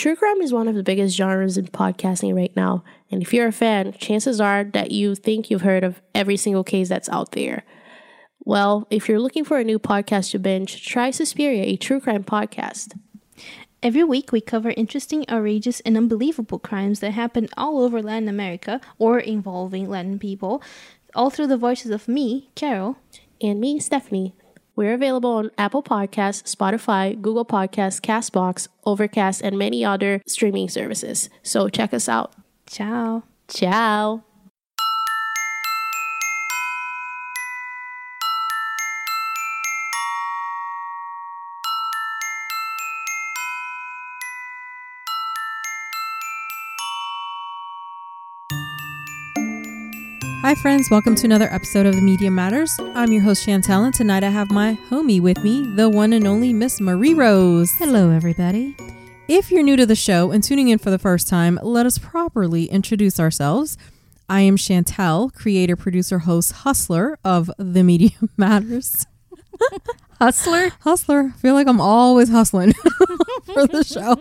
True crime is one of the biggest genres in podcasting right now, and if you're a fan, chances are that you think you've heard of every single case that's out there. Well, if you're looking for a new podcast to binge, try Suspiria, a true crime podcast. Every week, we cover interesting, outrageous, and unbelievable crimes that happen all over Latin America or involving Latin people, all through the voices of me, Carol, and me, Stephanie. We're available on Apple Podcasts, Spotify, Google Podcasts, CastBox, Overcast, and many other streaming services. So check us out. Ciao. Ciao. Hi friends, welcome to another episode of The Media Matters. I'm your host Chantel, and tonight I have my homie with me, the one and only Miss Marie Rose. Hello everybody. If you're new to the show and tuning in for the first time, let us properly introduce ourselves. I am Chantel, creator, producer, host, hustler of The Media Matters. Hustler? I feel like I'm always hustling for the show.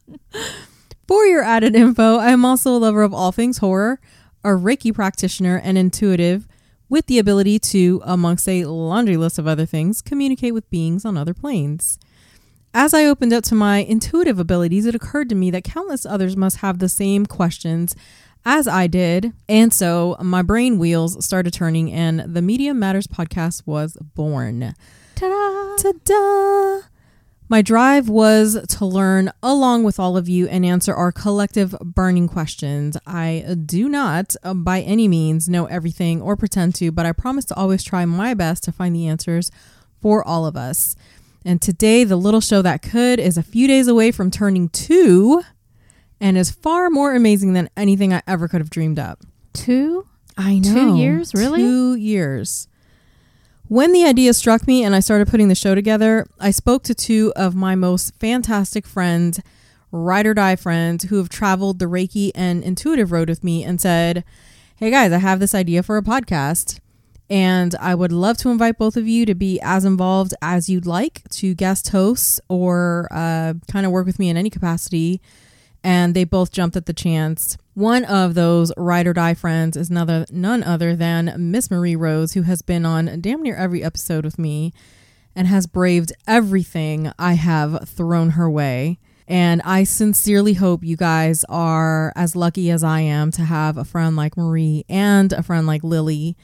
For your added info, I am also a lover of all things horror, a Reiki practitioner and intuitive with the ability to, amongst a laundry list of other things, communicate with beings on other planes. As I opened up to my intuitive abilities, it occurred to me that countless others must have the same questions as I did. And so my brain wheels started turning and the Media Matters podcast was born. Ta-da! Ta-da! My drive was to learn along with all of you and answer our collective burning questions. I do not, by any means, know everything or pretend to, but I promise to always try my best to find the answers for all of us. And today, the little show that could is a few days away from turning 2 and is far more amazing than anything I ever could have dreamed up. 2? I know. 2 years? Really? 2 years. When the idea struck me and I started putting the show together, I spoke to 2 of my most fantastic friends, ride or die friends, who have traveled the Reiki and intuitive road with me and said, hey guys, I have this idea for a podcast and I would love to invite both of you to be as involved as you'd like to guest hosts or kind of work with me in any capacity. And they both jumped at the chance. One of those ride or die friends is none other than Miss Marie Rose, who has been on damn near every episode with me and has braved everything I have thrown her way. And I sincerely hope you guys are as lucky as I am to have a friend like Marie and a friend like Lily,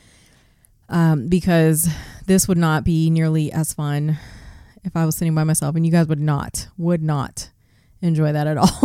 because this would not be nearly as fun if I was sitting by myself, and you guys would not enjoy that at all.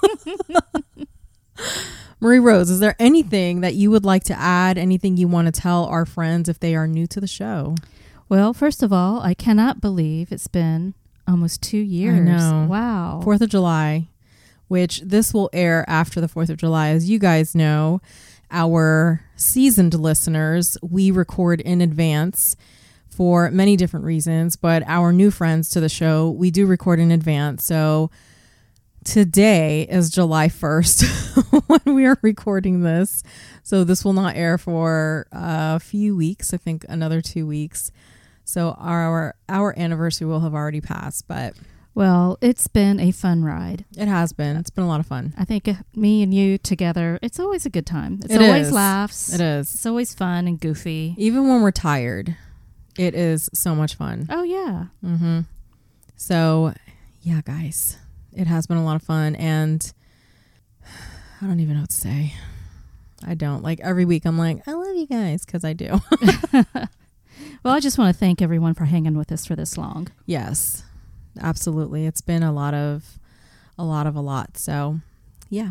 Marie Rose, is there anything that you would like to add? Anything you want to tell our friends if they are new to the show? Well, first of all, I cannot believe it's been almost 2 years. I know. Wow. 4th of July, which this will air after the 4th of July. As you guys know, our seasoned listeners, we record in advance for many different reasons, but our new friends to the show, we do record in advance. So today is July 1st when we are recording this. So this will not air for a few weeks, I think another 2 weeks. So our anniversary will have already passed, but Well, it's been a fun ride. It has been. It's been a lot of fun. I think me and you together, it's always a good time. It's It always is. laughs. It is. It's always fun and goofy. Even when we're tired, it is so much fun. Oh, yeah. Mm-hmm. So, yeah, guys, it has been a lot of fun, and I don't even know what to say. I don't. Like, every week I'm like, I love you guys, because I do. Well, I just want to thank everyone for hanging with us for this long. Yes, absolutely. It's been a lot. So, yeah.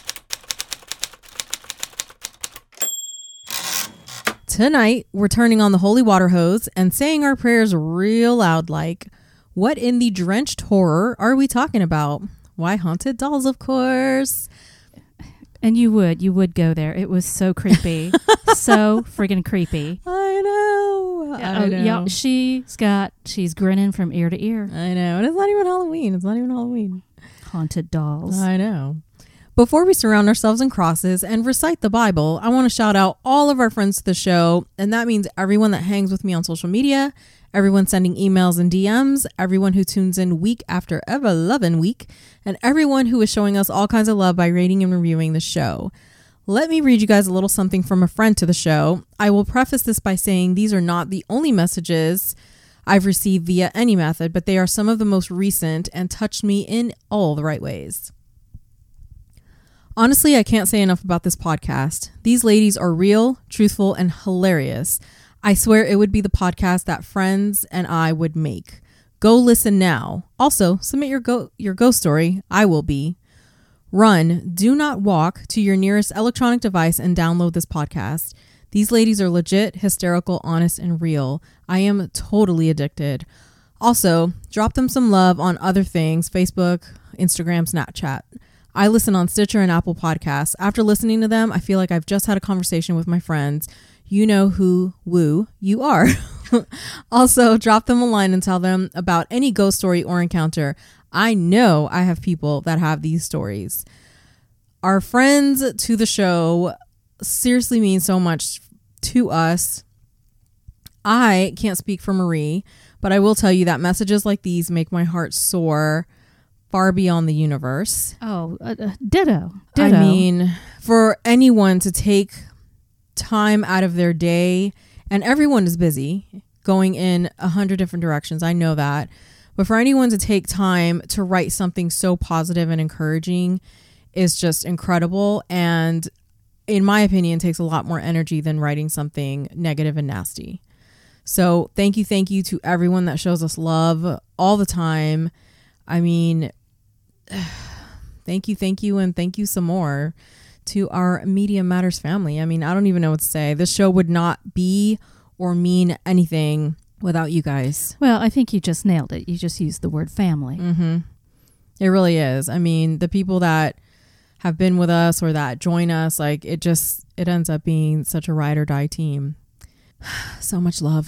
Tonight, we're turning on the holy water hose and saying our prayers real loud like, what in the drenched horror are we talking about? Why, haunted dolls, of course. And you would go there. It was so creepy. So friggin' creepy. I know. Yeah, she's grinning from ear to ear. I know. And it's not even Halloween. Haunted dolls. I know. Before we surround ourselves in crosses and recite the Bible, I want to shout out all of our friends to the show, and that means everyone that hangs with me on social media, everyone sending emails and DMs, everyone who tunes in week after ever loving week, and everyone who is showing us all kinds of love by rating and reviewing the show. Let me read you guys a little something from a friend to the show. I will preface this by saying these are not the only messages I've received via any method, but they are some of the most recent and touched me in all the right ways. Honestly, I can't say enough about this podcast. These ladies are real, truthful, and hilarious. I swear it would be the podcast that friends and I would make. Go listen now. Also, submit your ghost story. I will be. Run, do not walk to your nearest electronic device and download this podcast. These ladies are legit, hysterical, honest, and real. I am totally addicted. Also, drop them some love on other things, Facebook, Instagram, Snapchat. I listen on Stitcher and Apple Podcasts. After listening to them, I feel like I've just had a conversation with my friends. You know who you are. Also, drop them a line and tell them about any ghost story or encounter. I know I have people that have these stories. Our friends to the show seriously mean so much to us. I can't speak for Marie, but I will tell you that messages like these make my heart soar far beyond the universe. Oh, ditto. I mean, for anyone to take time out of their day, and everyone is busy going in 100 different directions. I know that. But for anyone to take time to write something so positive and encouraging is just incredible. And in my opinion, takes a lot more energy than writing something negative and nasty. So thank you to everyone that shows us love all the time. I mean, thank you, and thank you some more to our Media Matters family. I mean, I don't even know what to say. This show would not be or mean anything without you guys. Well, I think you just nailed it. You just used the word family. Mm-hmm. It really is. I mean, the people that have been with us or that join us, like it ends up being such a ride or die team. So much love.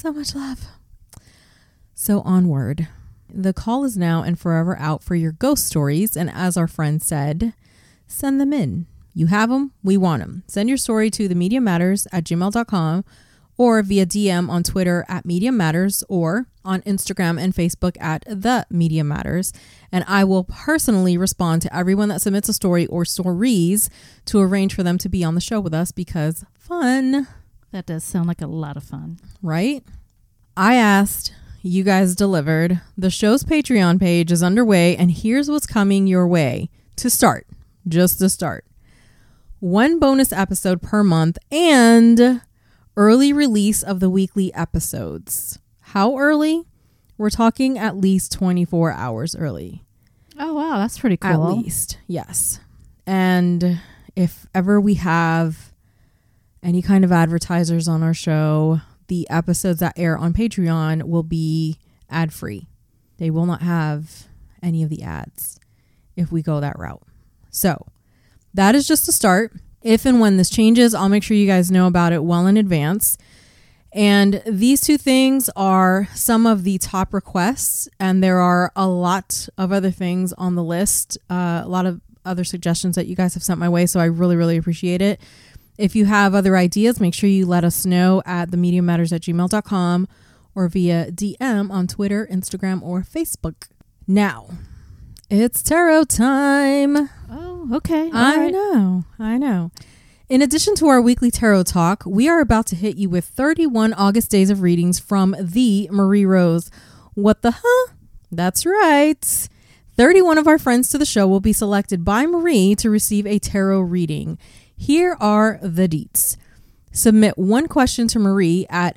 So onward. The call is now and forever out for your ghost stories. And as our friend said, send them in. You have them. We want them. Send your story to themediamatters@gmail.com or via DM on Twitter @MediaMatters or on Instagram and Facebook @TheMediaMatters. And I will personally respond to everyone that submits a story or stories to arrange for them to be on the show with us because fun. That does sound like a lot of fun. Right? I asked, you guys delivered. The show's Patreon page is underway, and here's what's coming your way. Just to start. 1 bonus episode per month and early release of the weekly episodes. How early? We're talking at least 24 hours early. Oh, wow. That's pretty cool. At least, yes. And if ever we have any kind of advertisers on our show, the episodes that air on Patreon will be ad-free. They will not have any of the ads if we go that route. So that is just a start. If and when this changes, I'll make sure you guys know about it well in advance. And these 2 things are some of the top requests, and there are a lot of other things on the list, a lot of other suggestions that you guys have sent my way, so I really, really appreciate it. If you have other ideas, make sure you let us know at themediamatters@gmail.com or via DM on Twitter, Instagram, or Facebook. Now, it's tarot time. Oh, okay. I know. In addition to our weekly tarot talk, we are about to hit you with 31 August days of readings from the Marie Rose. What the huh? That's right. 31 of our friends to the show will be selected by Marie to receive a tarot reading. Here are the deets. Submit 1 question to Marie at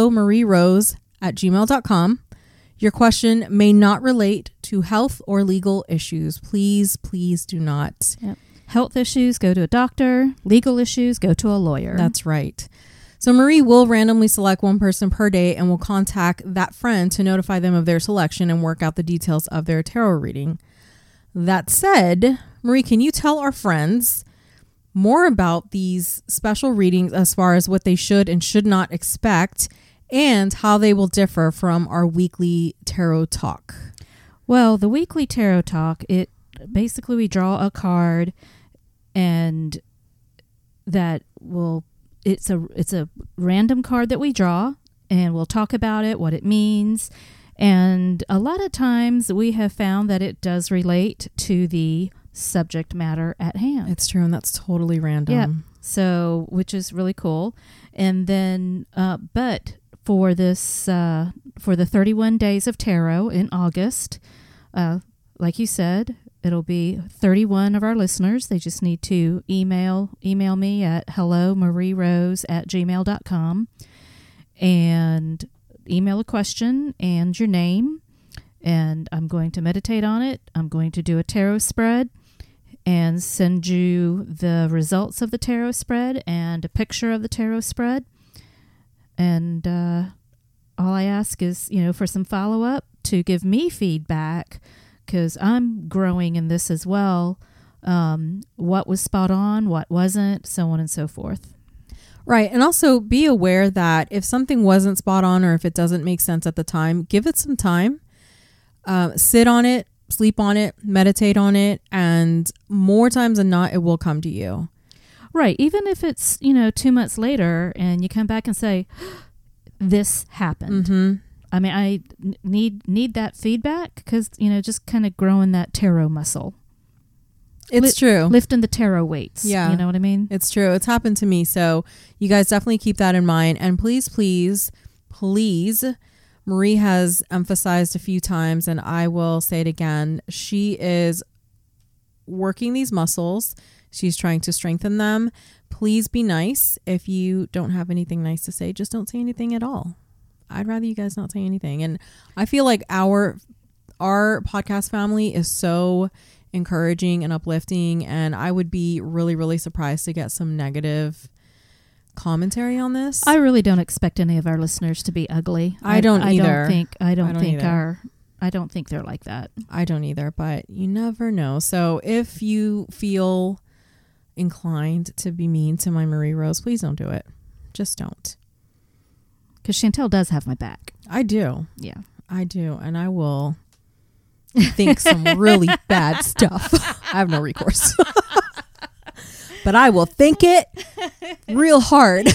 hellomarierose@gmail.com. Your question may not relate to health or legal issues. Please do not. Yep. Health issues, go to a doctor. Legal issues, go to a lawyer. That's right. So Marie will randomly select 1 person per day and will contact that friend to notify them of their selection and work out the details of their tarot reading. That said, Marie, can you tell our friends more about these special readings as far as what they should and should not expect and how they will differ from our weekly tarot talk? Well, the weekly tarot talk, it basically we draw a card and that will it's a random card that we draw, and we'll talk about it, what it means. And a lot of times we have found that it does relate to the subject matter at hand. It's true, and that's totally random. Yeah. So, which is really cool. And then, but for this, for the 31 days of tarot in August, like you said, it'll be 31 of our listeners. They just need to email me at hellomarierose@gmail.com and email a question and your name. And I'm going to meditate on it. I'm going to do a tarot spread and send you the results of the tarot spread and a picture of the tarot spread. And all I ask is, for some follow-up to give me feedback, because I'm growing in this as well. What was spot on, what wasn't, so on and so forth. Right. And also be aware that if something wasn't spot on or if it doesn't make sense at the time, give it some time. Sit on it, sleep on it, meditate on it, and more times than not, it will come to you. Right. Even if it's, 2 months later and you come back and say, this happened. Mm-hmm. I mean, I need that feedback because, just kind of growing that tarot muscle. It's true. Lifting the tarot weights. Yeah. You know what I mean? It's true. It's happened to me. So you guys definitely keep that in mind. And please, please, please, Marie has emphasized a few times, and I will say it again. She is working these muscles. She's trying to strengthen them. Please be nice. If you don't have anything nice to say, just don't say anything at all. I'd rather you guys not say anything. And I feel like our podcast family is so encouraging and uplifting, and I would be really, really surprised to get some negative commentary on this. I really don't expect any of our listeners to be ugly. I don't either. I don't think they're like that. I don't either, but you never know. So if you feel inclined to be mean to my Marie Rose, please don't do it. Just don't. Because Chantel does have my back. I do. Yeah. I do. And I will think some really bad stuff. I have no recourse. But I will think it real hard.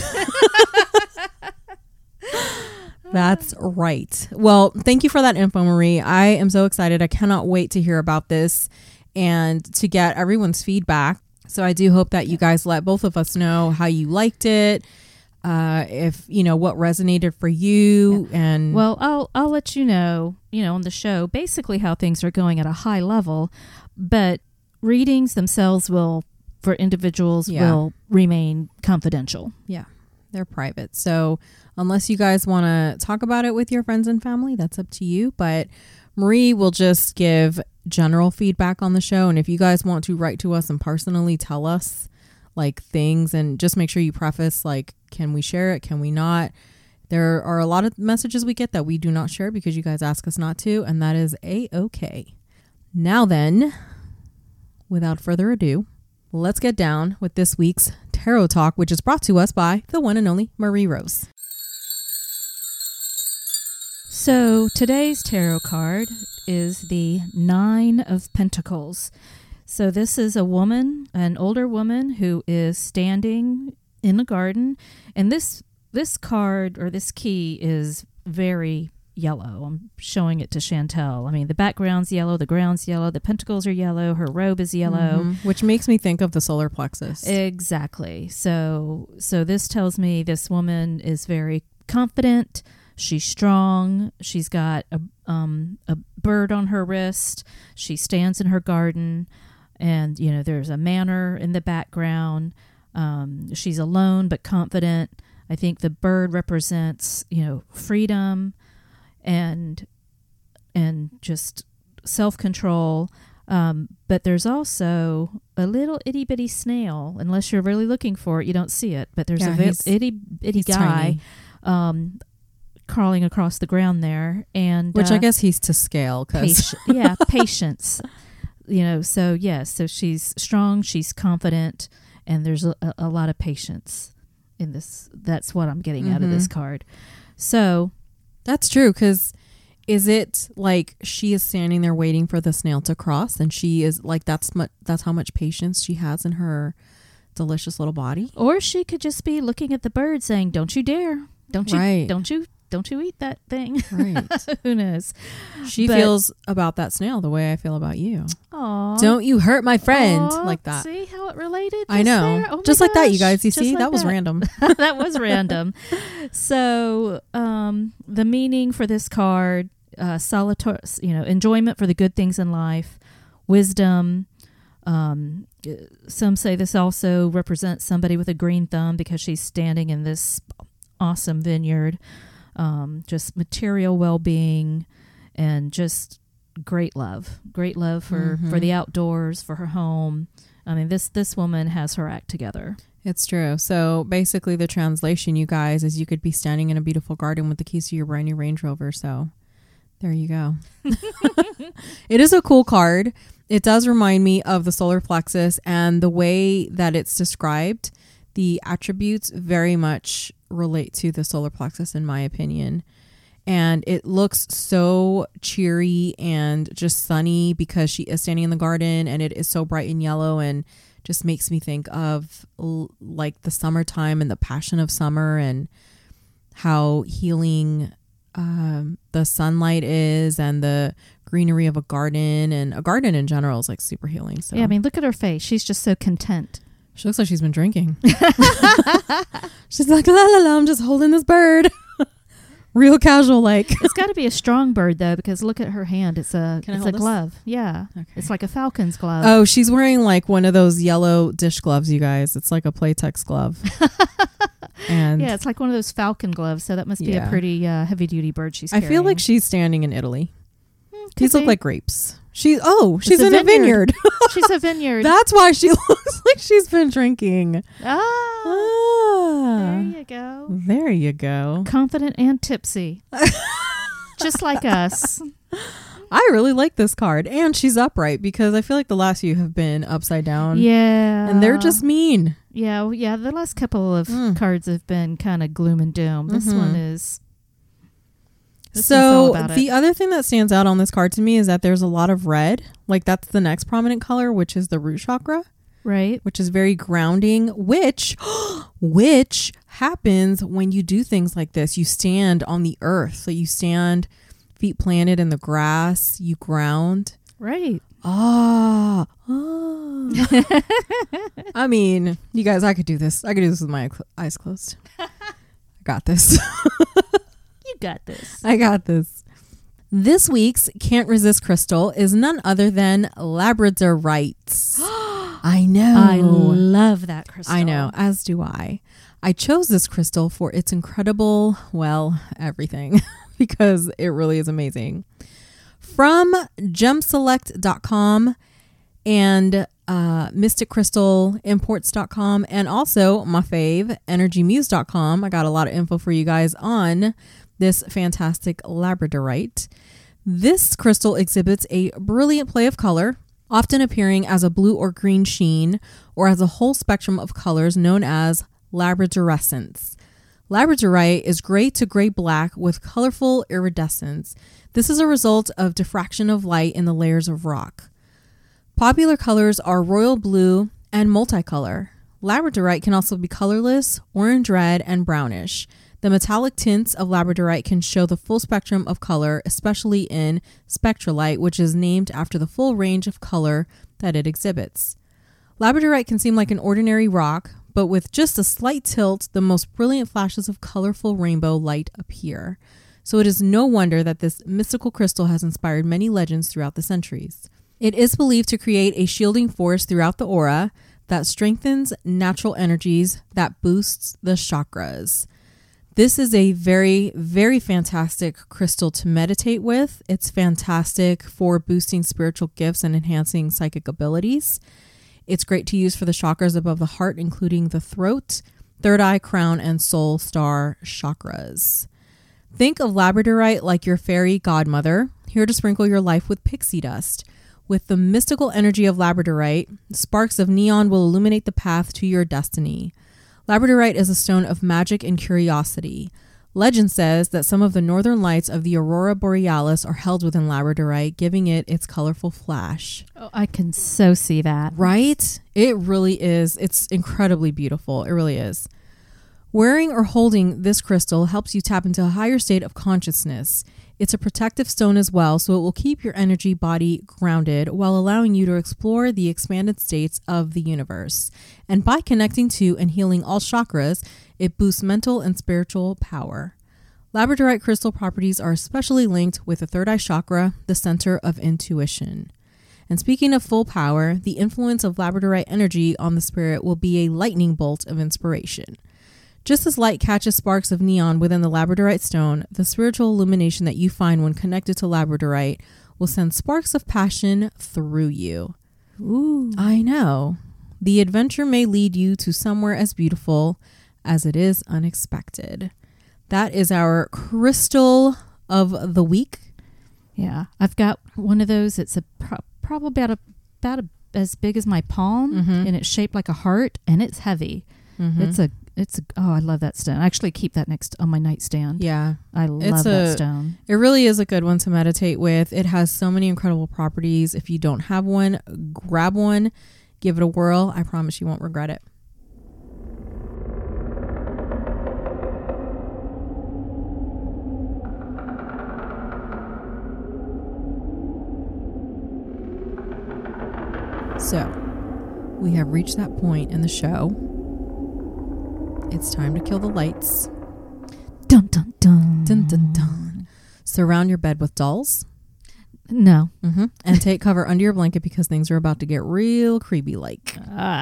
That's right. Well, thank you for that info, Marie. I am so excited. I cannot wait to hear about this and to get everyone's feedback. So I do hope that you guys let both of us know how you liked it. If what resonated for you. Yeah. And well, I'll let you know on the show basically how things are going at a high level, but readings themselves for individuals will remain confidential. Yeah, they're private. So unless you guys want to talk about it with your friends and family, that's up to you. But Marie will just give general feedback on the show, and if you guys want to write to us and personally tell us like things, and just make sure you preface like, can we share it? Can we not? There are a lot of messages we get that we do not share because you guys ask us not to, and that is A-okay. Now then, without further ado, let's get down with this week's Tarot Talk, which is brought to us by the one and only Marie Rose. So today's tarot card is the Nine of Pentacles. So this is a woman, an older woman who is standing in the garden, and this card or this key is very yellow. I'm showing it to Chantel. I mean, the background's yellow, the ground's yellow, the pentacles are yellow, her robe is yellow. Mm-hmm. Which makes me think of the solar plexus. Exactly. So this tells me this woman is very confident. She's strong. She's got a bird on her wrist. She stands in her garden, and there's a manor in the background. She's alone but confident. I think the bird represents, freedom and just self-control. But there's also a little itty bitty snail. Unless you're really looking for it, you don't see it. But there's itty bitty guy crawling across the ground there, and which I guess he's to scale. Patience. So she's strong, she's confident, and there's a lot of patience in this. That's what I'm getting out of this card. So that's true, because is it like she is standing there waiting for the snail to cross, and she is like, that's how much patience she has in her delicious little body? Or she could just be looking at the bird saying, don't you dare. Don't you, Right. don't you eat that thing. Right. Who knows? She feels about that snail the way I feel about you. Aw. Don't you hurt my friend. Aw, Like that. See how it related? I just know. there? Oh my Just like that, you gosh. guys. You Just see, like that was random. That was random. So the meaning for this card, solitary, enjoyment for the good things in life, wisdom. Some say this also represents somebody with a green thumb because she's standing in this awesome vineyard. Just material well-being and just great love for the outdoors, for her home. I mean, this woman has her act together. It's true. So basically the translation, you guys, is you could be standing in a beautiful garden with the keys to your brand new Range Rover. So there you go. It is a cool card. It does remind me of the solar plexus, and the way that it's described, the attributes very much relate to the solar plexus, in my opinion. And it looks so cheery and just sunny because she is standing in the garden, and it is so bright and yellow, and just makes me think of like the summertime and the passion of summer, and how healing the sunlight is, and the greenery of a garden, and a garden in general is like super healing. So Yeah, I mean, look at her face. She's just so content. she looks like she's been drinking. She's like, la la la, I'm just holding this bird. Real casual, like. It's got to be a strong bird though, because look at her hand. It's a Can I it's hold a this? glove. Yeah, Okay. it's like a falcon's glove. Oh, she's wearing like one of those yellow dish gloves, you guys. It's like a Playtex glove. And Yeah, it's like one of those falcon gloves. So that must be a Yeah. pretty heavy duty bird she's I carrying. feel like she's standing in Italy. Could These look be. like grapes. She's It's in a vineyard. She's a vineyard. That's why she looks like she's been drinking. There Ah, you go. there you go. Confident and tipsy. Just like us. I really like this card, and she's upright because I feel like the last few have been upside down. Yeah. And they're just mean. Yeah, the last couple of cards have been kind of gloom and doom. This one is... This one's all So about the it. other thing that stands out on this card to me is that there's a lot of red. Like that's the next prominent color, which is the root chakra, Right? which is very grounding, which happens when you do things like this. You stand on the earth. So you stand feet planted in the grass, you ground. Right. I mean, you guys, I could do this. I could do this with my eyes closed. I got this. You got this. I got this. This week's Can't Resist crystal is none other than labradorite. I know. I love that crystal. I know, as do I. I chose this crystal for its incredible, well, everything, because it really is amazing. From gemselect.com and mysticcrystalimports.com, and also my fave, energymuse.com. I got a lot of info for you guys on this fantastic labradorite. This crystal exhibits a brilliant play of color, often appearing as a blue or green sheen, or as a whole spectrum of colors known as labradorescence. Labradorite is gray to gray-black with colorful iridescence. This is a result of diffraction of light in the layers of rock. Popular colors are royal blue and multicolor. Labradorite can also be colorless, orange red, and brownish. The metallic tints of labradorite can show the full spectrum of color, especially in spectralite, which is named after the full range of color that it exhibits. Labradorite can seem like an ordinary rock, but with just a slight tilt, the most brilliant flashes of colorful rainbow light appear. So it is no wonder that this mystical crystal has inspired many legends throughout the centuries. It is believed to create a shielding force throughout the aura that strengthens natural energies, that boosts the chakras. This is a very, very fantastic crystal to meditate with. It's fantastic for boosting spiritual gifts and enhancing psychic abilities. It's great to use for the chakras above the heart, including the throat, third eye, crown, and soul star chakras. Think of labradorite like your fairy godmother, here to sprinkle your life with pixie dust. With the mystical energy of labradorite, sparks of neon will illuminate the path to your destiny. Labradorite is a stone of magic and curiosity. Legend says that some of the northern lights of the aurora borealis are held within labradorite, giving it its colorful flash. Oh, I can so see that. Right? It really is. It's incredibly beautiful. It really is. Wearing or holding this crystal helps you tap into a higher state of consciousness. It's a protective stone as well, so it will keep your energy body grounded while allowing you to explore the expanded states of the universe. And by connecting to and healing all chakras, it boosts mental and spiritual power. Labradorite crystal properties are especially linked with the third eye chakra, the center of intuition. And speaking of full power, the influence of labradorite energy on the spirit will be a lightning bolt of inspiration. Just as light catches sparks of neon within the labradorite stone, the spiritual illumination that you find when connected to labradorite will send sparks of passion through you. Ooh. I know. The adventure may lead you to somewhere as beautiful as it is unexpected. That is our crystal of the week. Yeah, I've got one of those. It's probably about as big as my palm, and it's shaped like a heart, and it's heavy. Oh, I love that stone. I actually keep that next on my nightstand. Yeah. I love that stone. It really is a good one to meditate with. It has so many incredible properties. If you don't have one, grab one, give it a whirl. I promise you won't regret it. So, we have reached that point in the show. It's time to kill the lights. Dun, dun, dun. Dun, dun, dun. Surround your bed with dolls. No. And take cover under your blanket because things are about to get real creepy like.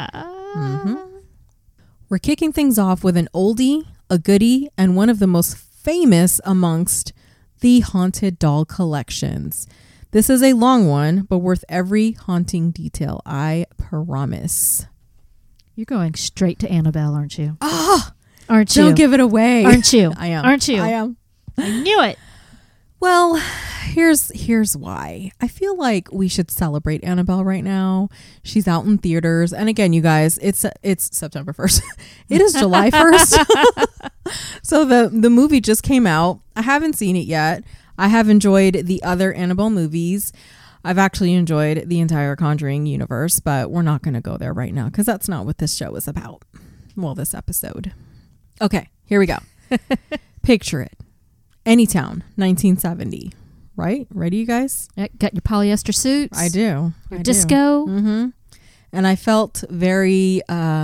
We're kicking things off with an oldie, a goodie, and one of the most famous amongst the haunted doll collections. This is a long one, but worth every haunting detail, I promise. You're going straight to Annabelle, aren't you? Ah! Aren't you? Don't give it away. Aren't you? I am. Aren't you? I am. I knew it. Well, here's why. I feel like we should celebrate Annabelle right now. She's out in theaters. And again, you guys, it's September 1st. It is July 1st. So the movie just came out. I haven't seen it yet. I have enjoyed the other Annabelle movies. I've actually enjoyed the entire Conjuring universe, but we're not going to go there right now because that's not what this show is about. Well, this episode. Okay, here we go. Picture it. Anytown, 1970. Right? Ready, you guys? Got your polyester suits? I do. Your disco? Mm-hmm. And I felt very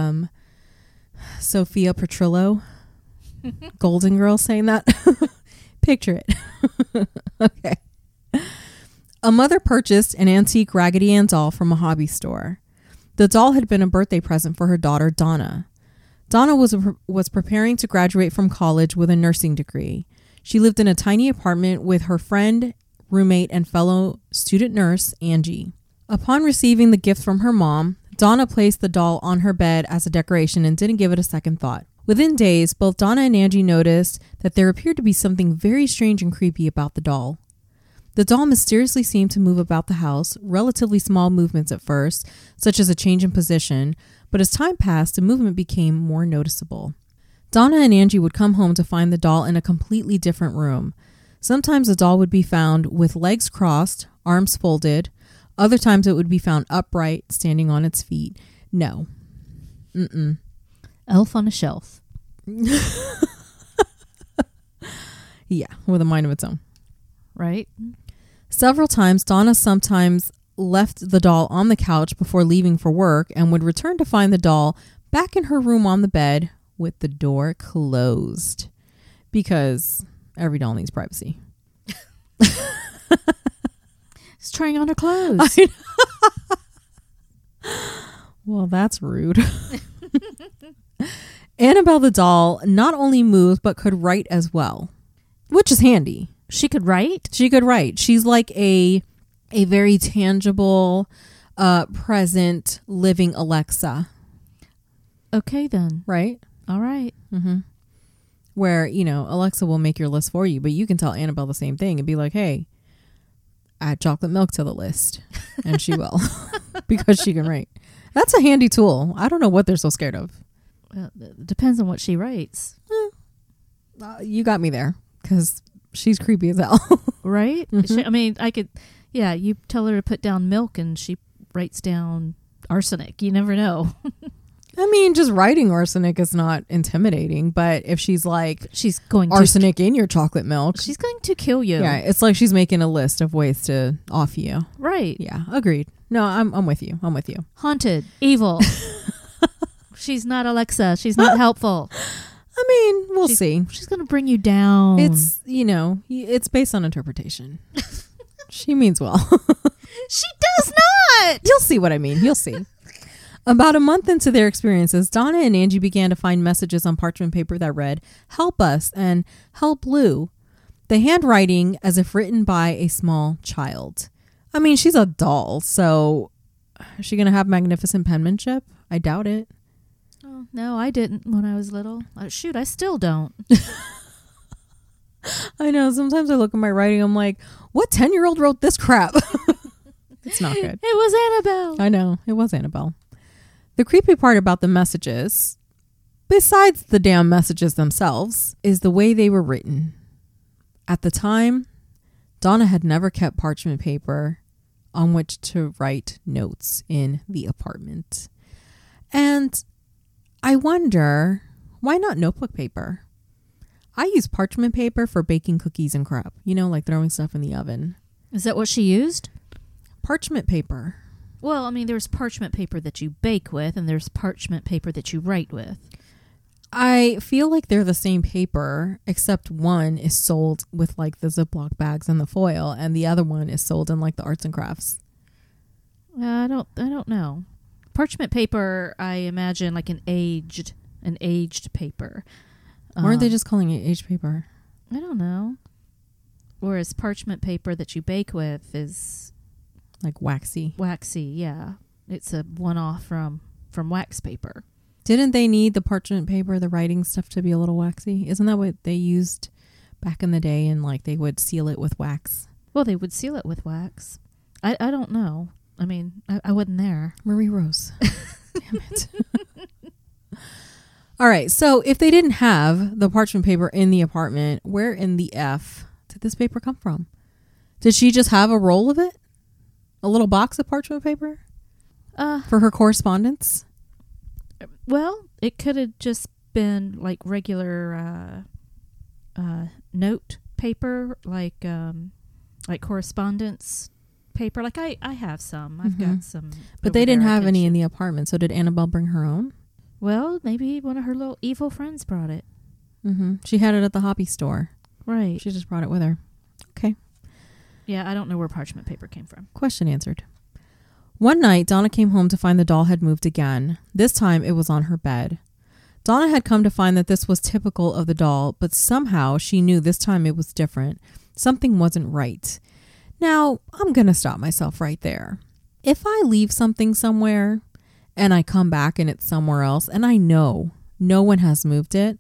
Sophia Petrillo, Golden Girl saying that. Picture it. Okay. A mother purchased an antique Raggedy Ann doll from a hobby store. The doll had been a birthday present for her daughter, Donna. Donna was preparing to graduate from college with a nursing degree. She lived in a tiny apartment with her friend, roommate, and fellow student nurse, Angie. Upon receiving the gift from her mom, Donna placed the doll on her bed as a decoration and didn't give it a second thought. Within days, both Donna and Angie noticed that there appeared to be something very strange and creepy about the doll. The doll mysteriously seemed to move about the house, relatively small movements at first, such as a change in position, but as time passed, the movement became more noticeable. Donna and Angie would come home to find the doll in a completely different room. Sometimes the doll would be found with legs crossed, arms folded. Other times it would be found upright, standing on its feet. No. Mm-mm. Elf on a shelf. Yeah, with a mind of its own. Right? Several times, Donna sometimes left the doll on the couch before leaving for work and would return to find the doll back in her room on the bed with the door closed. Because every doll needs privacy. It's trying on her clothes. Well, that's rude. Annabelle the doll not only moves but could write as well, which is handy. She could write? She could write. She's like a very tangible, present, living Alexa. Okay, then. Right? All right. Mm-hmm. Where, Alexa will make your list for you, but you can tell Annabelle the same thing and be like, hey, add chocolate milk to the list. And she will. Because she can write. That's a handy tool. I don't know what they're so scared of. Well, it depends on what she writes. You got me there because she's creepy as hell. Right? Mhm. I mean, I could, yeah, you tell her to put down milk and she writes down arsenic. You never know. I mean, just writing arsenic is not intimidating, but if she's like She's going arsenic in your chocolate milk, She's going to kill you. yeah, it's like she's making a list of ways to off you. Right. Yeah, agreed. No, I'm with you. I'm with you. Haunted. Evil. She's not Alexa. She's not helpful. I mean, we'll She's- see. She's going to bring you down. It's, it's based on interpretation. She means well. She does not. You'll see what I mean. You'll see. About a month into their experiences, Donna and Angie began to find messages on parchment paper that read, "Help us" and "Help Lou." The handwriting as if written by a small child. I mean, she's a doll, so is she going to have magnificent penmanship? I doubt it. Oh, no, I didn't when I was little. Shoot, I still don't. I know. Sometimes I look at my writing, I'm like, what 10-year-old wrote this crap? It's not good. It was Annabelle. I know. It was Annabelle. The creepy part about the messages, besides the damn messages themselves, is the way they were written. At the time, Donna had never kept parchment paper on which to write notes in the apartment. And I wonder, why not notebook paper? I use parchment paper for baking cookies and crap. Like throwing stuff in the oven. Is that what she used? Parchment paper. Well, I mean, there's parchment paper that you bake with, and there's parchment paper that you write with. I feel like they're the same paper, except one is sold with like the Ziploc bags and the foil, and the other one is sold in like the arts and crafts. I don't know. Parchment paper, I imagine like an aged paper. Or are they just calling it aged paper? I don't know. Whereas parchment paper that you bake with is Like waxy. waxy. Yeah, it's a one-off from wax paper. Didn't they need the parchment paper, the writing stuff, to be a little waxy? Isn't that what they used back in the day? And like they would seal it with wax. Well, they would seal it with wax. I don't know. I mean, I wasn't there. Marie Rose. Damn it. All right. So if they didn't have the parchment paper in the apartment, where in the F did this paper come from? Did she just have a roll of it? A little box of parchment paper for her correspondence? Well, it could have just been like regular note paper, like correspondence paper. Like I have some. I've got some. But they didn't have any in the apartment. So did Annabelle bring her own? Well, maybe one of her little evil friends brought it. Mm-hmm. She had it at the hobby store. Right. She just brought it with her. Okay. Yeah, I don't know where parchment paper came from. Question answered. One night, Donna came home to find the doll had moved again. This time, it was on her bed. Donna had come to find that this was typical of the doll, but somehow she knew this time it was different. Something wasn't right. Now, I'm going to stop myself right there. If I leave something somewhere and I come back and it's somewhere else and I know no one has moved it,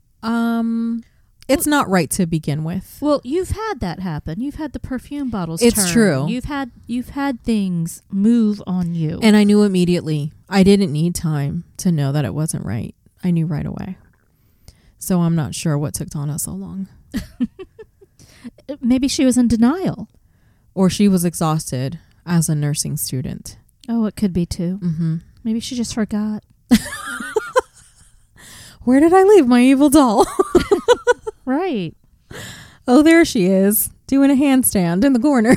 it's not right to begin with. Well, you've had that happen. You've had the perfume bottles It's turn. true. You've had things move on you. And I knew immediately. I didn't need time to know that it wasn't right. I knew right away. So I'm not sure what took Donna so long. Maybe she was in denial. Or she was exhausted as a nursing student. Oh, it could be too. Mm-hmm. Maybe she just forgot. Where did I leave my evil doll? Right. Oh, there she is, doing a handstand in the corner.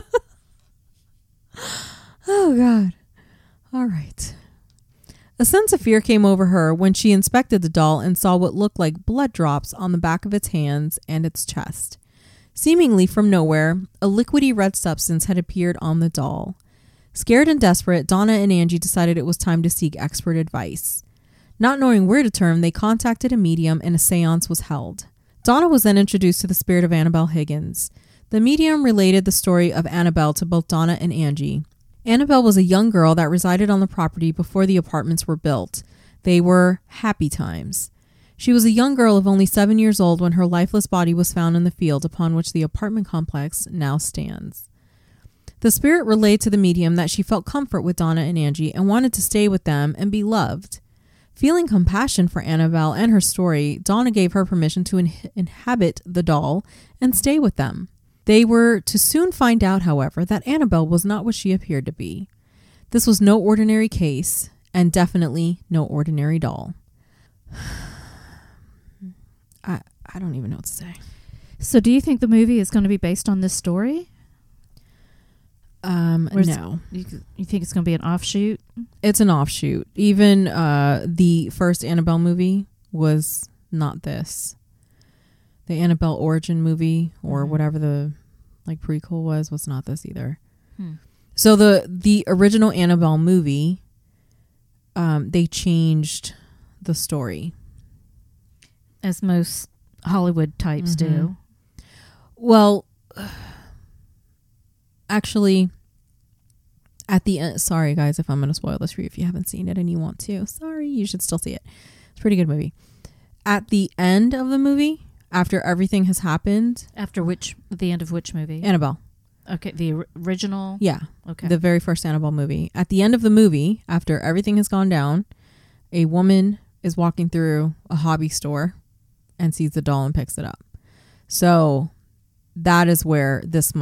Oh, God. All right. A sense of fear came over her when she inspected the doll and saw what looked like blood drops on the back of its hands and its chest. Seemingly from nowhere, a liquidy red substance had appeared on the doll. Scared and desperate, Donna and Angie decided it was time to seek expert advice. Not knowing where to turn, they contacted a medium and a seance was held. Donna was then introduced to the spirit of Annabelle Higgins. The medium related the story of Annabelle to both Donna and Angie. Annabelle was a young girl that resided on the property before the apartments were built. They were happy times. She was a young girl of only 7 years old when her lifeless body was found in the field upon which the apartment complex now stands. The spirit relayed to the medium that she felt comfort with Donna and Angie and wanted to stay with them and be loved. Feeling compassion for Annabelle and her story, Donna gave her permission to inhabit the doll and stay with them. They were to soon find out, however, that Annabelle was not what she appeared to be. This was no ordinary case, and definitely no ordinary doll. I don't even know what to say. So do you think the movie is going to be based on this story? No. You think it's going to be an offshoot? It's an offshoot. Even the first Annabelle movie was not this. The Annabelle origin movie or whatever the prequel was not this either. So the original Annabelle movie, they changed the story. As most Hollywood types do. Well, actually, at the end, sorry guys if I'm going to spoil this for you if you haven't seen it and you want to. Sorry, you should still see it. It's a pretty good movie. At the end of the movie, after everything has happened. The end of which movie? Annabelle. Okay, the original? Yeah. Okay. The very first Annabelle movie. At the end of the movie, after everything has gone down, a woman is walking through a hobby store and sees the doll and picks it up. So that is where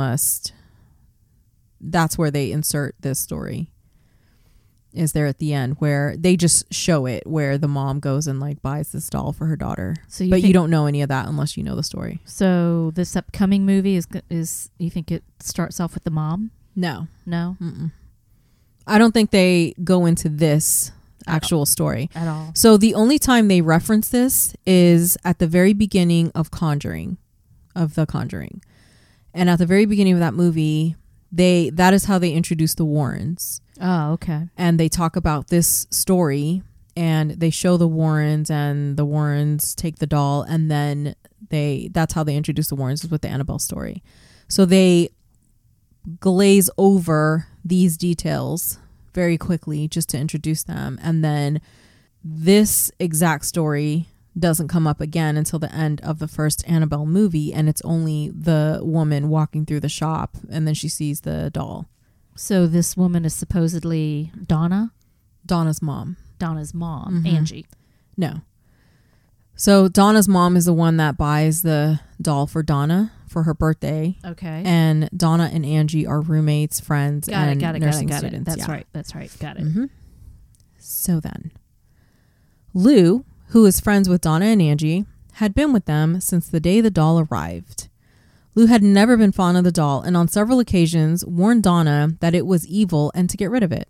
that's where they insert this story. Is there at the end where they just show it where the mom goes and buys this doll for her daughter. You don't know any of that unless you know the story. So this upcoming movie is you think it starts off with the mom? No. Mm-mm. I don't think they go into this actual story at all. So the only time they reference this is at the very beginning of The Conjuring. And at the very beginning of that movie, that is how they introduce the Warrens. Oh, okay. And they talk about this story and they show the Warrens and the Warrens take the doll and then that's how they introduce the Warrens is with the Annabelle story. So they glaze over these details very quickly just to introduce them. And then this exact story doesn't come up again until the end of the first Annabelle movie. And it's only the woman walking through the shop and then she sees the doll. So this woman is supposedly Donna? Donna's mom. Angie. No. So Donna's mom is the one that buys the doll for Donna for her birthday. Okay. And Donna and Angie are roommates, friends, and nursing students. That's right. Got it. Mm-hmm. So then, Lou, who is friends with Donna and Angie, had been with them since the day the doll arrived. Lou had never been fond of the doll and on several occasions warned Donna that it was evil and to get rid of it.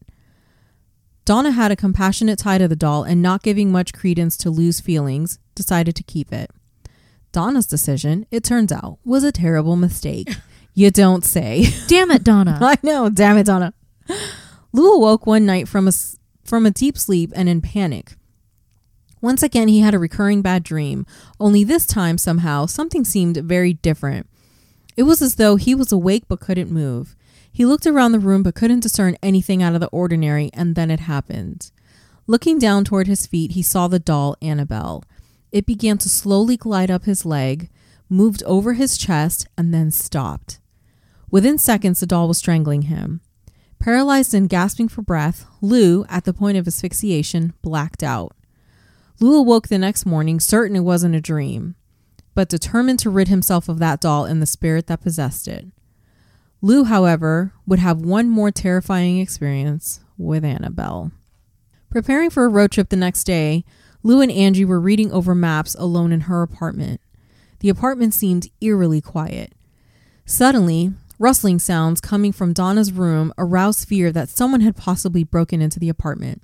Donna had a compassionate tie to the doll and not giving much credence to Lou's feelings, decided to keep it. Donna's decision, it turns out, was a terrible mistake. You don't say. Damn it, Donna. I know. Damn it, Donna. Lou awoke one night from a deep sleep and in panic. Once again, he had a recurring bad dream, only this time somehow something seemed very different. It was as though he was awake but couldn't move. He looked around the room but couldn't discern anything out of the ordinary, and then it happened. Looking down toward his feet, he saw the doll, Annabelle. It began to slowly glide up his leg, moved over his chest, and then stopped. Within seconds, the doll was strangling him. Paralyzed and gasping for breath, Lou, at the point of asphyxiation, blacked out. Lou awoke the next morning, certain it wasn't a dream, but determined to rid himself of that doll and the spirit that possessed it. Lou, however, would have one more terrifying experience with Annabelle. Preparing for a road trip the next day, Lou and Angie were reading over maps alone in her apartment. The apartment seemed eerily quiet. Suddenly, rustling sounds coming from Donna's room aroused fear that someone had possibly broken into the apartment.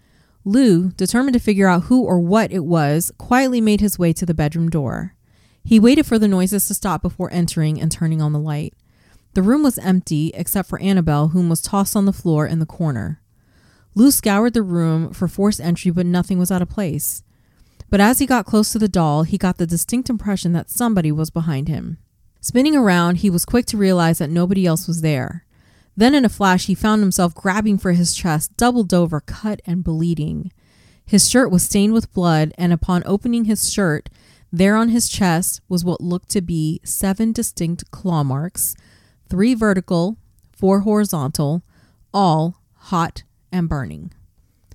Lou, determined to figure out who or what it was, quietly made his way to the bedroom door. He waited for the noises to stop before entering and turning on the light. The room was empty except for Annabelle, whom was tossed on the floor in the corner. Lou scoured the room for forced entry, but nothing was out of place. But as he got close to the doll, he got the distinct impression that somebody was behind him. Spinning around, he was quick to realize that nobody else was there. Then in a flash, he found himself grabbing for his chest, doubled over, cut and bleeding. His shirt was stained with blood, and upon opening his shirt, there on his chest was what looked to be 7 distinct claw marks, 3 vertical, 4 horizontal, all hot and burning.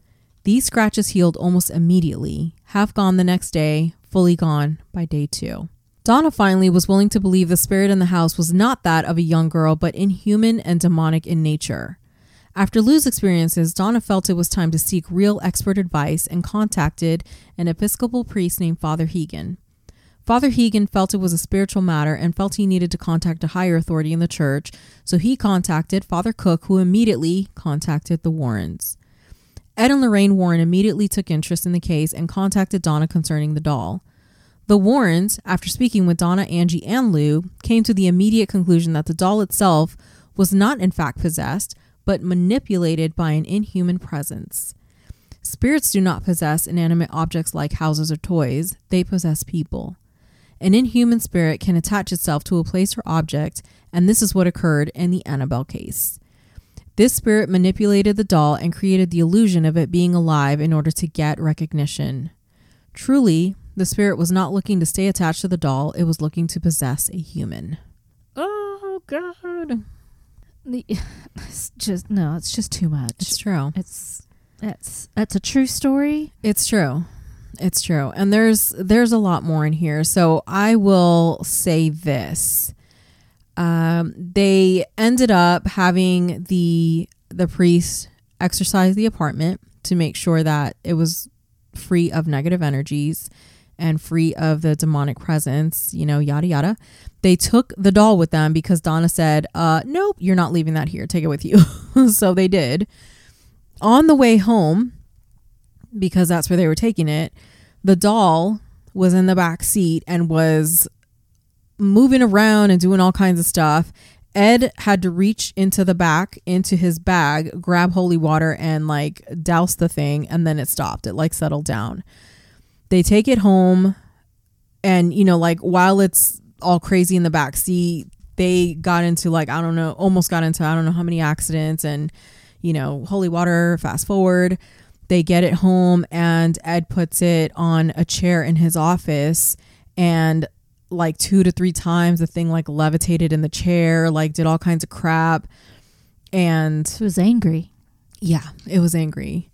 These scratches healed almost immediately, half gone the next day, fully gone by day 2. Donna finally was willing to believe the spirit in the house was not that of a young girl, but inhuman and demonic in nature. After Lou's experiences, Donna felt it was time to seek real expert advice and contacted an Episcopal priest named Father Hegan. Father Hegan felt it was a spiritual matter and felt he needed to contact a higher authority in the church, so he contacted Father Cook, who immediately contacted the Warrens. Ed and Lorraine Warren immediately took interest in the case and contacted Donna concerning the doll. The Warrens, after speaking with Donna, Angie, and Lou, came to the immediate conclusion that the doll itself was not in fact possessed, but manipulated by an inhuman presence. Spirits do not possess inanimate objects like houses or toys. They possess people. An inhuman spirit can attach itself to a place or object, and this is what occurred in the Annabelle case. This spirit manipulated the doll and created the illusion of it being alive in order to get recognition. Truly, the spirit was not looking to stay attached to the doll. It was looking to possess a human. Oh, God. It's just too much. It's true. That's a true story. It's true. It's true. And there's a lot more in here. So I will say this. They ended up having the priest exorcise the apartment to make sure that it was free of negative energies and free of the demonic presence, yada, yada. They took the doll with them because Donna said, nope, you're not leaving that here. Take it with you. So they did. On the way home, because that's where they were taking it, the doll was in the back seat and was moving around and doing all kinds of stuff. Ed had to reach into the back, into his bag, grab holy water and douse the thing. And then it stopped. It settled down. They take it home and, while it's all crazy in the back seat, they got into almost got into, I don't know how many accidents and, holy water, fast forward. They get it home and Ed puts it on a chair in his office and 2 to 3 times the thing levitated in the chair, did all kinds of crap. And it was angry. Yeah, it was angry.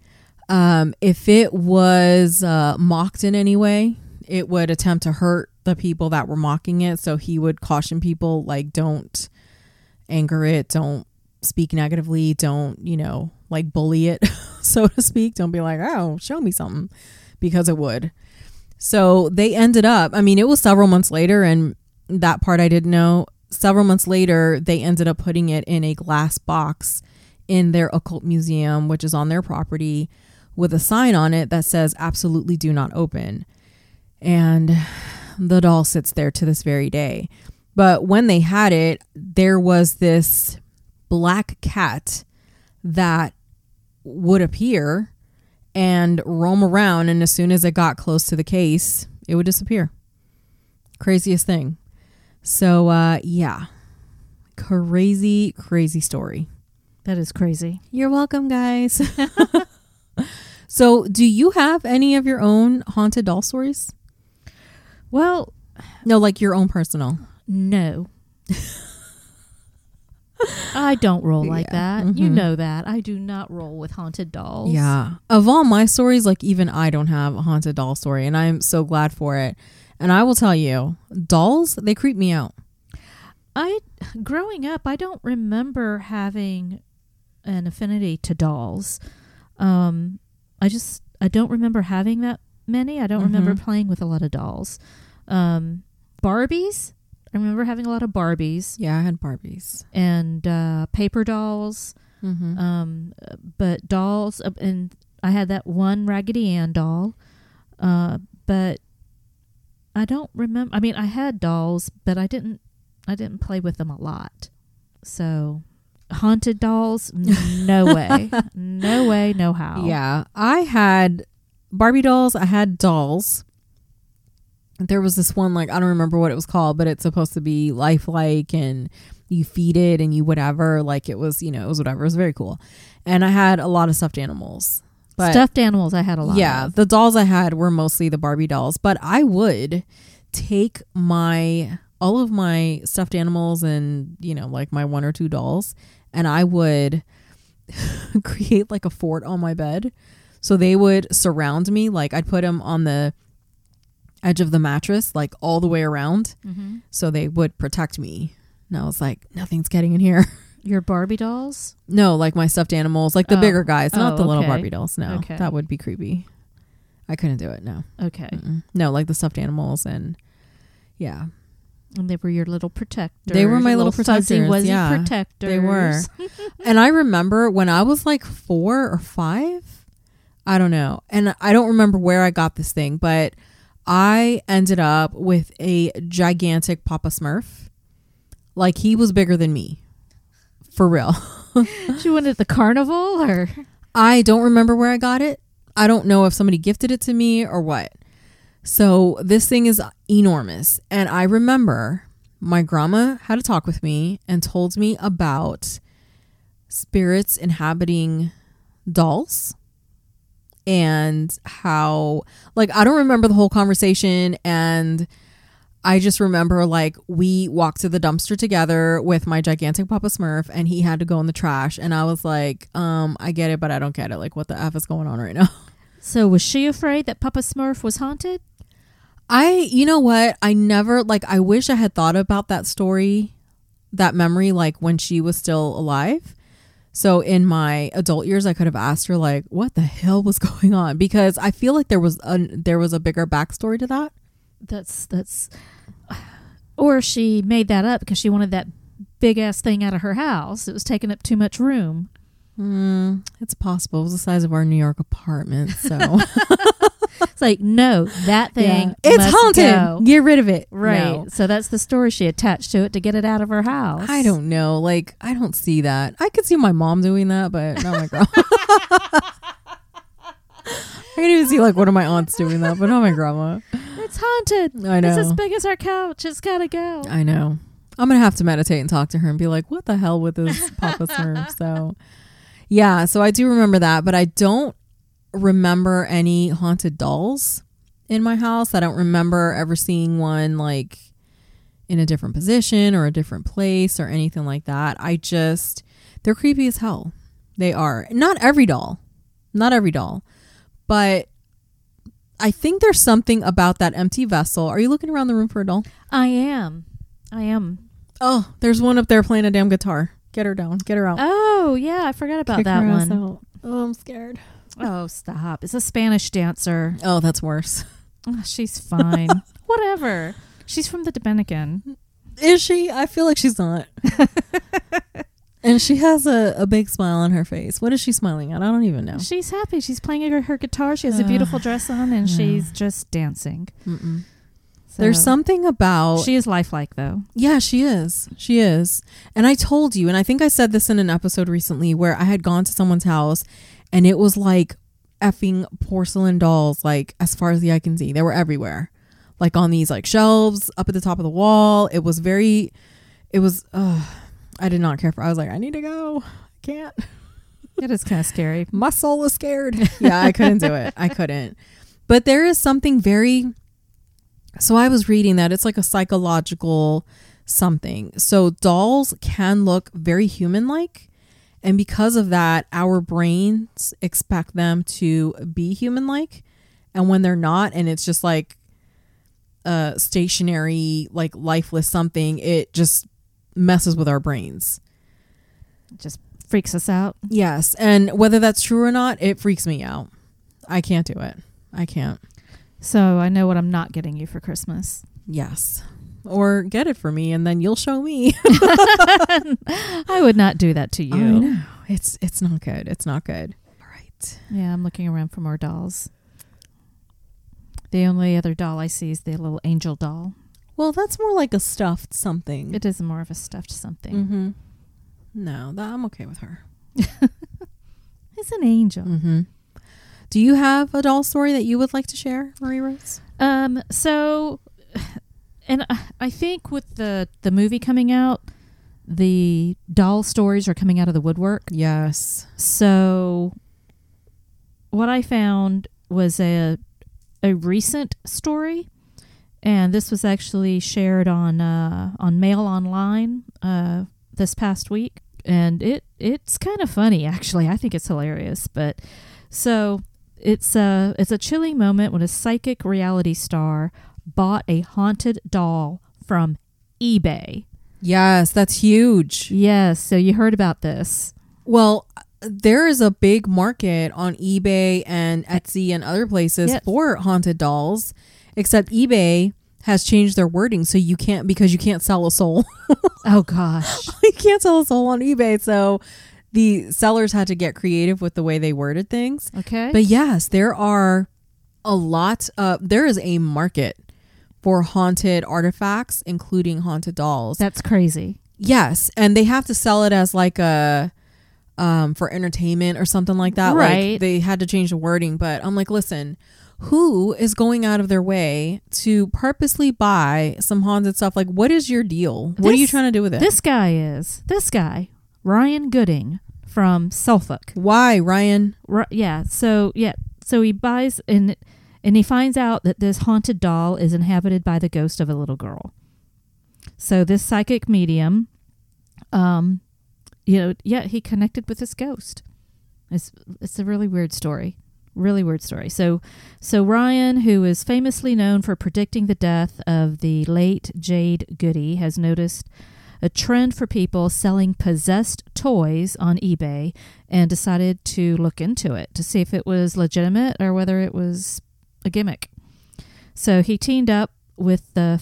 If it was mocked in any way, it would attempt to hurt the people that were mocking it. So he would caution people, don't anger it, don't speak negatively, don't, bully it, so to speak. Don't be oh, show me something, because it would. So they ended up, it was several months later, and that part I didn't know. Several months later, they ended up putting it in a glass box in their occult museum, which is on their property, with a sign on it that says absolutely do not open. And the doll sits there to this very day. But when they had it, there was this black cat that would appear and roam around, and as soon as it got close to the case, it would disappear. Craziest thing. So yeah, crazy story. That is crazy. You're welcome, guys. So do you have any of your own haunted doll stories? Well, no, your own personal. No. I don't roll like that. Mm-hmm. You know that. I do not roll with haunted dolls. Yeah. Of all my stories, even I don't have a haunted doll story, and I'm so glad for it. And I will tell you, dolls, they creep me out. Growing up, I don't remember having an affinity to dolls. I don't remember having that many. I don't remember playing with a lot of dolls. Barbies. I remember having a lot of Barbies. Yeah, I had Barbies. And paper dolls. But dolls, and I had that one Raggedy Ann doll. But I don't remember. I had dolls, but I didn't play with them a lot. So haunted dolls, no way. No way, no how. Yeah, I had Barbie dolls. I had dolls. There was this one, I don't remember what it was called, but it's supposed to be lifelike and you feed it and you whatever. It was, it was whatever. It was very cool. And I had a lot of stuffed animals. But stuffed animals I had a lot of. The dolls I had were mostly the Barbie dolls. But I would take all of my stuffed animals and, my 1 or 2 dolls, and I would create a fort on my bed. So they would surround me. Like I'd put them on the edge of the mattress, like all the way around. So they would protect me. And I was like, nothing's getting in here. Your Barbie dolls? No, like my stuffed animals, like the bigger guys, not the little okay. Barbie dolls. No, Okay. that would be creepy. I couldn't do it. No. Okay. No, like the stuffed animals and yeah. And they were your little protectors. They were my your little fuzzy protectors, wuzzy yeah. protectors. They were. And I remember when I was like 4 or 5, I don't know. And I don't remember where I got this thing, but I ended up with a gigantic Papa Smurf. Like he was bigger than me. For real. Did you win at the carnival or? I don't remember where I got it. I don't know if somebody gifted it to me or what. So this thing is enormous. And I remember my grandma had a talk with me and told me about spirits inhabiting dolls and how, like, I don't remember the whole conversation. And I just remember like we walked to the dumpster together with my gigantic Papa Smurf and he had to go in the trash. And I was like, I get it, but I don't get it. Like what the F is going on right now? So was she afraid that Papa Smurf was haunted? You know what? I never, like, I wish I had thought about that story, that memory, like when she was still alive. So in my adult years, I could have asked her like, what the hell was going on? Because I feel like there was a bigger backstory to that. That's or she made that up because she wanted that big ass thing out of her house. It was taking up too much room. It's possible. It was the size of our New York apartment. So It's like, no, that thing it's must haunted. go. Get rid of it. Right. No. So that's the story she attached to it to get it out of her house. I don't know. Like, I don't see that. I could see my mom doing that, but not my grandma. I can even see like one of my aunts doing that, but not my grandma. It's haunted. I know. It's as big as our couch. It's gotta go. I know. I'm going to have to meditate and talk to her and be like, what the hell with this Papa Smurf? So, yeah. So I do remember that, but I don't remember any haunted dolls in my house. I don't remember ever seeing one like in a different position or a different place or anything like that. They're creepy as hell. They are. Not every doll, but I think there's something about that empty vessel. Are you looking around the room for a doll? I am. Oh, there's one up there playing a damn guitar. Get her down. Get her out. Oh, yeah. I forgot about Kick that her ass one. out. Oh, I'm scared. Oh, stop. It's a Spanish dancer. Oh, that's worse. Oh, she's fine. Whatever. She's from the Dominican. Is she? I feel like she's not. And she has a big smile on her face. What is she smiling at? I don't even know. She's happy. She's playing her guitar. She has a beautiful dress on and she's just dancing. Mm-mm. So There's something about... She is lifelike, though. Yeah, she is. She is. And I told you, and I think I said this in an episode recently where I had gone to someone's house and it was like effing porcelain dolls, like as far as the eye can see. They were everywhere. Like on these like shelves up at the top of the wall. I did not care for. I was like, I need to go. I can't. It is kind of scary. My soul is scared. Yeah, I couldn't do it. I couldn't. But there is something very... So I was reading that it's like a psychological something. So dolls can look very human-like. And because of that, our brains expect them to be human-like. And when they're not, and it's just like a stationary, like lifeless something, it just messes with our brains. It just freaks us out. Yes. And whether that's true or not, it freaks me out. I can't do it. I can't. So I know what I'm not getting you for Christmas. Yes. Or get it for me and then you'll show me. I would not do that to you. I know. It's not good. It's not good. All right. Yeah, I'm looking around for more dolls. The only other doll I see is the little angel doll. Well, that's more like a stuffed something. It is more of a stuffed something. Mm-hmm. No, I'm okay with her. It's an angel. Mm-hmm. Do you have a doll story that you would like to share, Marie Rose? So, and I think with the movie coming out, the doll stories are coming out of the woodwork. Yes. So, what I found was a recent story, and this was actually shared on Mail Online this past week, and it's kind of funny actually. I think it's hilarious. But so it's a chilling moment when a psychic reality star bought a haunted doll from eBay. Yes, that's huge. Yes, so you heard about this. Well, there is a big market on eBay and Etsy and other places for haunted dolls, except eBay has changed their wording so you can't, because you can't sell a soul. Oh gosh. You can't sell a soul on eBay, so the sellers had to get creative with the way they worded things. Okay. But yes, there are there is a market for haunted artifacts, including haunted dolls. That's crazy. Yes, and they have to sell it as like a for entertainment or something like that. Right. Like they had to change the wording, but I'm like, listen, who is going out of their way to purposely buy some haunted stuff? Like, what is your deal? What are you trying to do with it? This guy, Ryan Gooding from Suffolk. Why, Ryan? So he buys and he finds out that this haunted doll is inhabited by the ghost of a little girl. So this psychic medium, he connected with this ghost. It's a really weird story. Really weird story. So Ryan, who is famously known for predicting the death of the late Jade Goody, has noticed a trend for people selling possessed toys on eBay and decided to look into it to see if it was legitimate or whether it was a gimmick. So he teamed up with the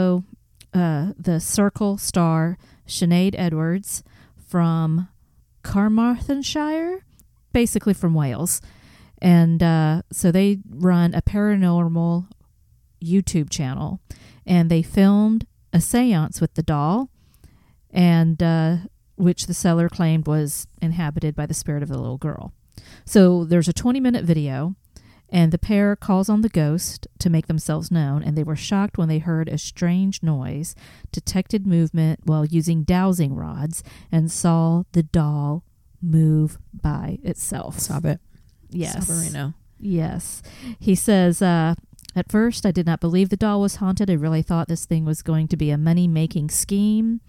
Circle star Sinead Edwards from Carmarthenshire, basically from Wales. And so they run a paranormal YouTube channel, and they filmed a seance with the doll, and which the seller claimed was inhabited by the spirit of the little girl. So there's a 20-minute video, and the pair calls on the ghost to make themselves known, and they were shocked when they heard a strange noise, detected movement while using dowsing rods, and saw the doll move by itself. Stop it. Yes. Stop it right now. Yes. He says, at first, I did not believe the doll was haunted. I really thought this thing was going to be a money-making scheme.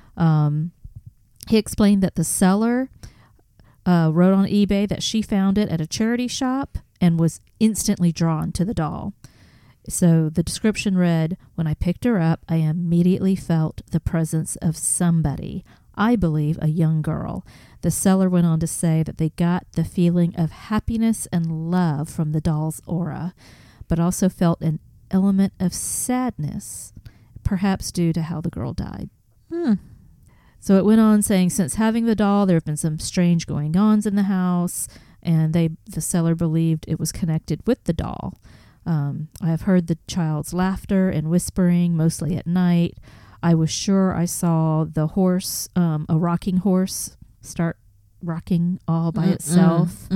He explained that the seller wrote on eBay that she found it at a charity shop and was instantly drawn to the doll. So the description read, "When I picked her up, I immediately felt the presence of somebody. I believe a young girl." The seller went on to say that they got the feeling of happiness and love from the doll's aura, but also felt an element of sadness, perhaps due to how the girl died. So it went on saying, since having the doll, there have been some strange goings-ons in the house, and the seller believed it was connected with the doll. I have heard the child's laughter and whispering, mostly at night. I was sure I saw the horse, a rocking horse, start rocking all by itself.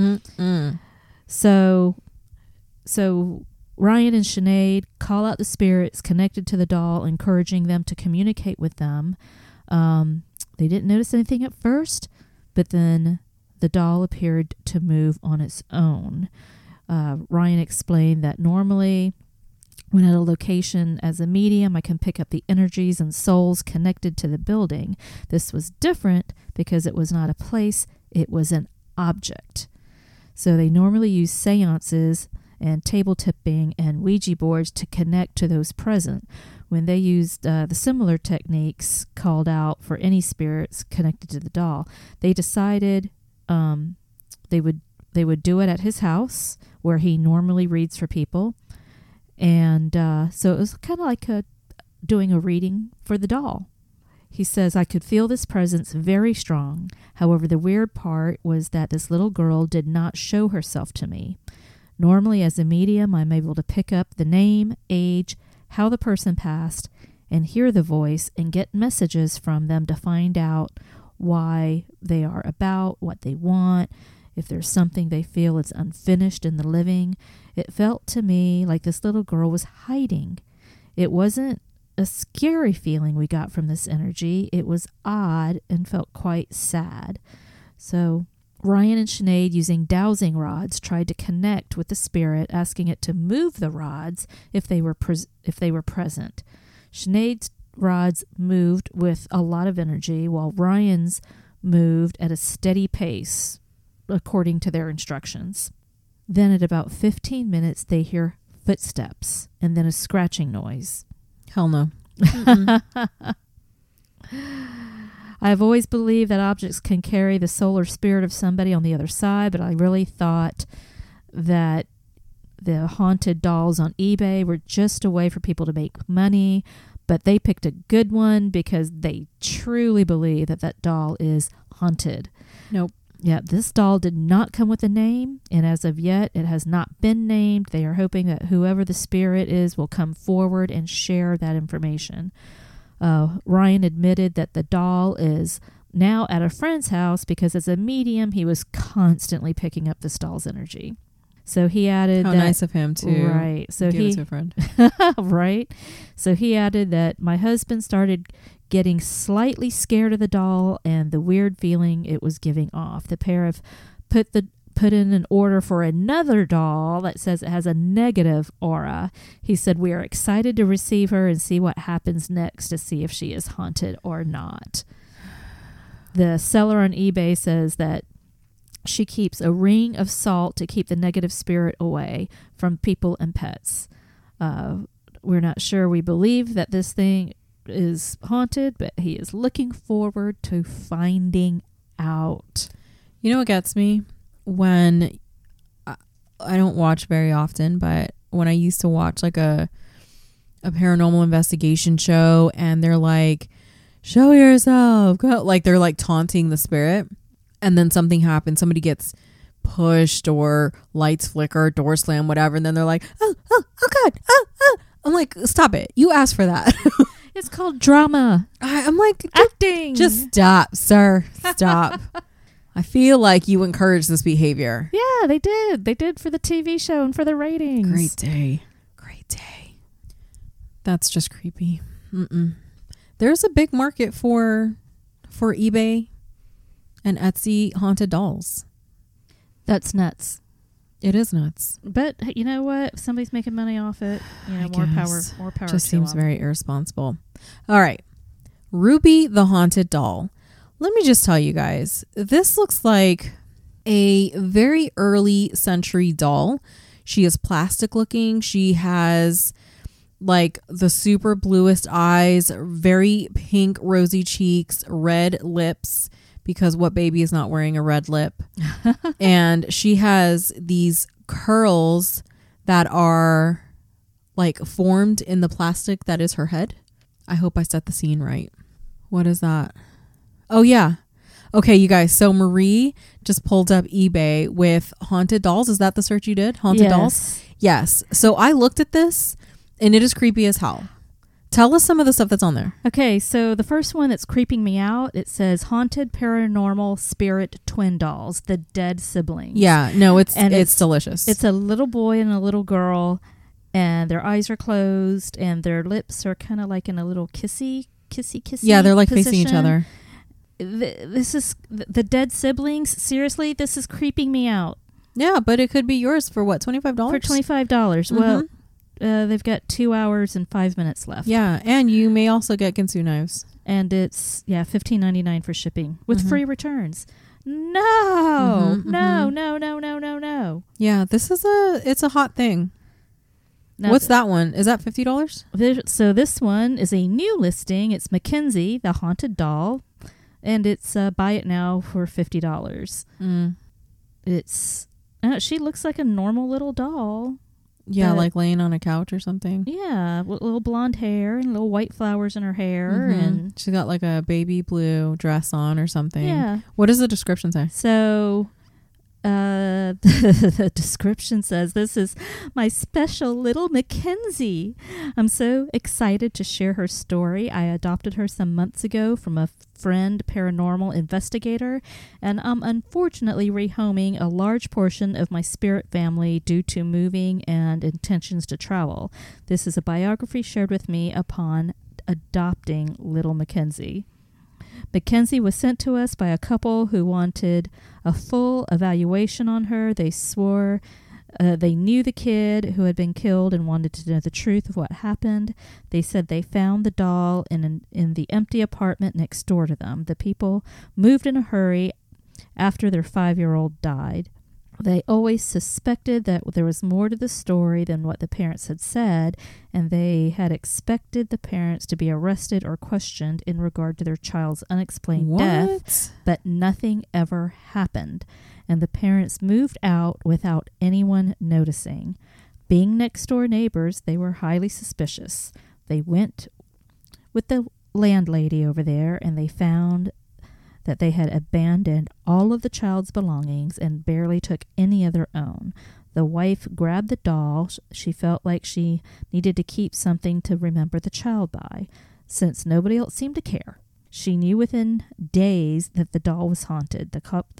So Ryan and Sinead call out the spirits connected to the doll, encouraging them to communicate with them. They didn't notice anything at first, but then the doll appeared to move on its own. Ryan explained that normally when at a location as a medium, I can pick up the energies and souls connected to the building. This was different because it was not a place, it was an object. So they normally use seances and table tipping and Ouija boards to connect to those present. When they used the similar techniques called out for any spirits connected to the doll, they decided they would do it at his house where he normally reads for people. And so it was kind of like doing a reading for the doll. He says, I could feel this presence very strong. However, the weird part was that this little girl did not show herself to me. Normally, as a medium, I'm able to pick up the name, age, how the person passed, and hear the voice and get messages from them to find out why they are about, what they want, if there's something they feel is unfinished in the living. It felt to me like this little girl was hiding. It wasn't a scary feeling we got from this energy. It was odd and felt quite sad. So Ryan and Sinead, using dowsing rods, tried to connect with the spirit, asking it to move the rods if they were present. Sinead's rods moved with a lot of energy, while Ryan's moved at a steady pace, according to their instructions. Then at about 15 minutes, they hear footsteps and then a scratching noise. Hell no. I've always believed that objects can carry the soul or spirit of somebody on the other side, but I really thought that the haunted dolls on eBay were just a way for people to make money, but they picked a good one because they truly believe that that doll is haunted. Nope. Yeah, this doll did not come with a name, and as of yet, it has not been named. They are hoping that whoever the spirit is will come forward and share that information. Ryan admitted that the doll is now at a friend's house because as a medium, he was constantly picking up this doll's energy. So he added How that, nice of him to right. So give it to a friend. right. So he added that my husband started getting slightly scared of the doll and the weird feeling it was giving off. The pair have put in an order for another doll that says it has a negative aura. He said, we are excited to receive her and see what happens next to see if she is haunted or not. The seller on eBay says that she keeps a ring of salt to keep the negative spirit away from people and pets. We're not sure we believe that this thing is haunted, but he is looking forward to finding out. You know what gets me? When I don't watch very often, but when I used to watch like a paranormal investigation show and they're like, show yourself, go, like they're like taunting the spirit, and then something happens, somebody gets pushed or lights flicker, door slam, whatever, and then they're like, oh God, I'm like, stop it, you asked for that. It's called drama. I'm like, Acting. just stop, sir, stop. I feel like you encourage this behavior. Yeah, they did. They did for the TV show and for the ratings. Great day. That's just creepy. There's a big market for eBay and Etsy haunted dolls. That's nuts. It is nuts. But you know what? If somebody's making money off it, you know, more power. Just to seems them. very irresponsible. All right. Ruby the haunted doll. Let me just tell you guys, this looks like a very early century doll. She is plastic looking. She has like the super bluest eyes, very pink rosy cheeks, red lips, because what baby is not wearing a red lip? And she has these curls that are like formed in the plastic that is her head. I hope I set the scene right. What is that? Oh, yeah. Okay, you guys. So Marie just pulled up eBay with haunted dolls. Is that the search you did? Haunted dolls? Yes. So I looked at this and it is creepy as hell. Tell us some of the stuff that's on there. Okay, so the first one that's creeping me out, it says haunted paranormal spirit twin dolls, the dead siblings. Yeah, no, it's delicious. It's a little boy and a little girl, and their eyes are closed, and their lips are kind of like in a little kissy. Yeah, they're like position. facing each other. This is the dead siblings. Seriously, this is creeping me out. Yeah, but it could be yours for what, $25? For $25. Mm-hmm. Well, they've got 2 hours and 5 minutes left. Yeah, and you may also get Ginsu knives. And it's $15.99 for shipping with free returns. No. Yeah, it's a hot thing. Now, what's that one? Is that $50? So this one is a new listing. It's Mackenzie, the haunted doll, and it's buy it now for $50. It's she looks like a normal little doll. Yeah, like laying on a couch or something. Yeah, with little blonde hair and little white flowers in her hair, and she's got like a baby blue dress on or something. Yeah. What does the description say? So the description says, this is my special little Mackenzie. I'm so excited to share her story. I adopted her some months ago from a friend paranormal investigator, and I'm unfortunately rehoming a large portion of my spirit family due to moving and intentions to travel. This is a biography shared with me upon adopting little Mackenzie. Mackenzie was sent to us by a couple who wanted a full evaluation on her. They swore they knew the kid who had been killed and wanted to know the truth of what happened. They said they found the doll in the empty apartment next door to them. The people moved in a hurry after their 5-year-old died. They always suspected that there was more to the story than what the parents had said, and they had expected the parents to be arrested or questioned in regard to their child's unexplained death, but nothing ever happened, and the parents moved out without anyone noticing. Being next-door neighbors, they were highly suspicious. They went with the landlady over there, and they found that they had abandoned all of the child's belongings and barely took any of their own. The wife grabbed the doll. She felt like she needed to keep something to remember the child by, since nobody else seemed to care. She knew within days that the doll was haunted. The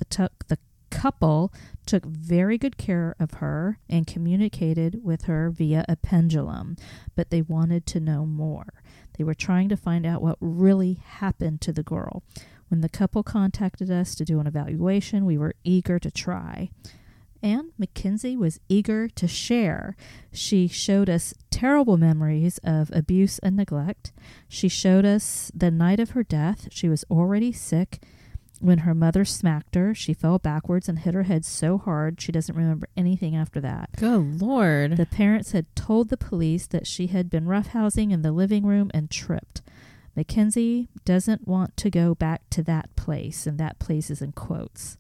couple took very good care of her and communicated with her via a pendulum, but they wanted to know more. They were trying to find out what really happened to the girl. When the couple contacted us to do an evaluation, we were eager to try. And Mackenzie was eager to share. She showed us terrible memories of abuse and neglect. She showed us the night of her death. She was already sick when her mother smacked her. She fell backwards and hit her head so hard she doesn't remember anything after that. Good Lord. The parents had told the police that she had been roughhousing in the living room and tripped. Mackenzie doesn't want to go back to that place, and that place is in quotes.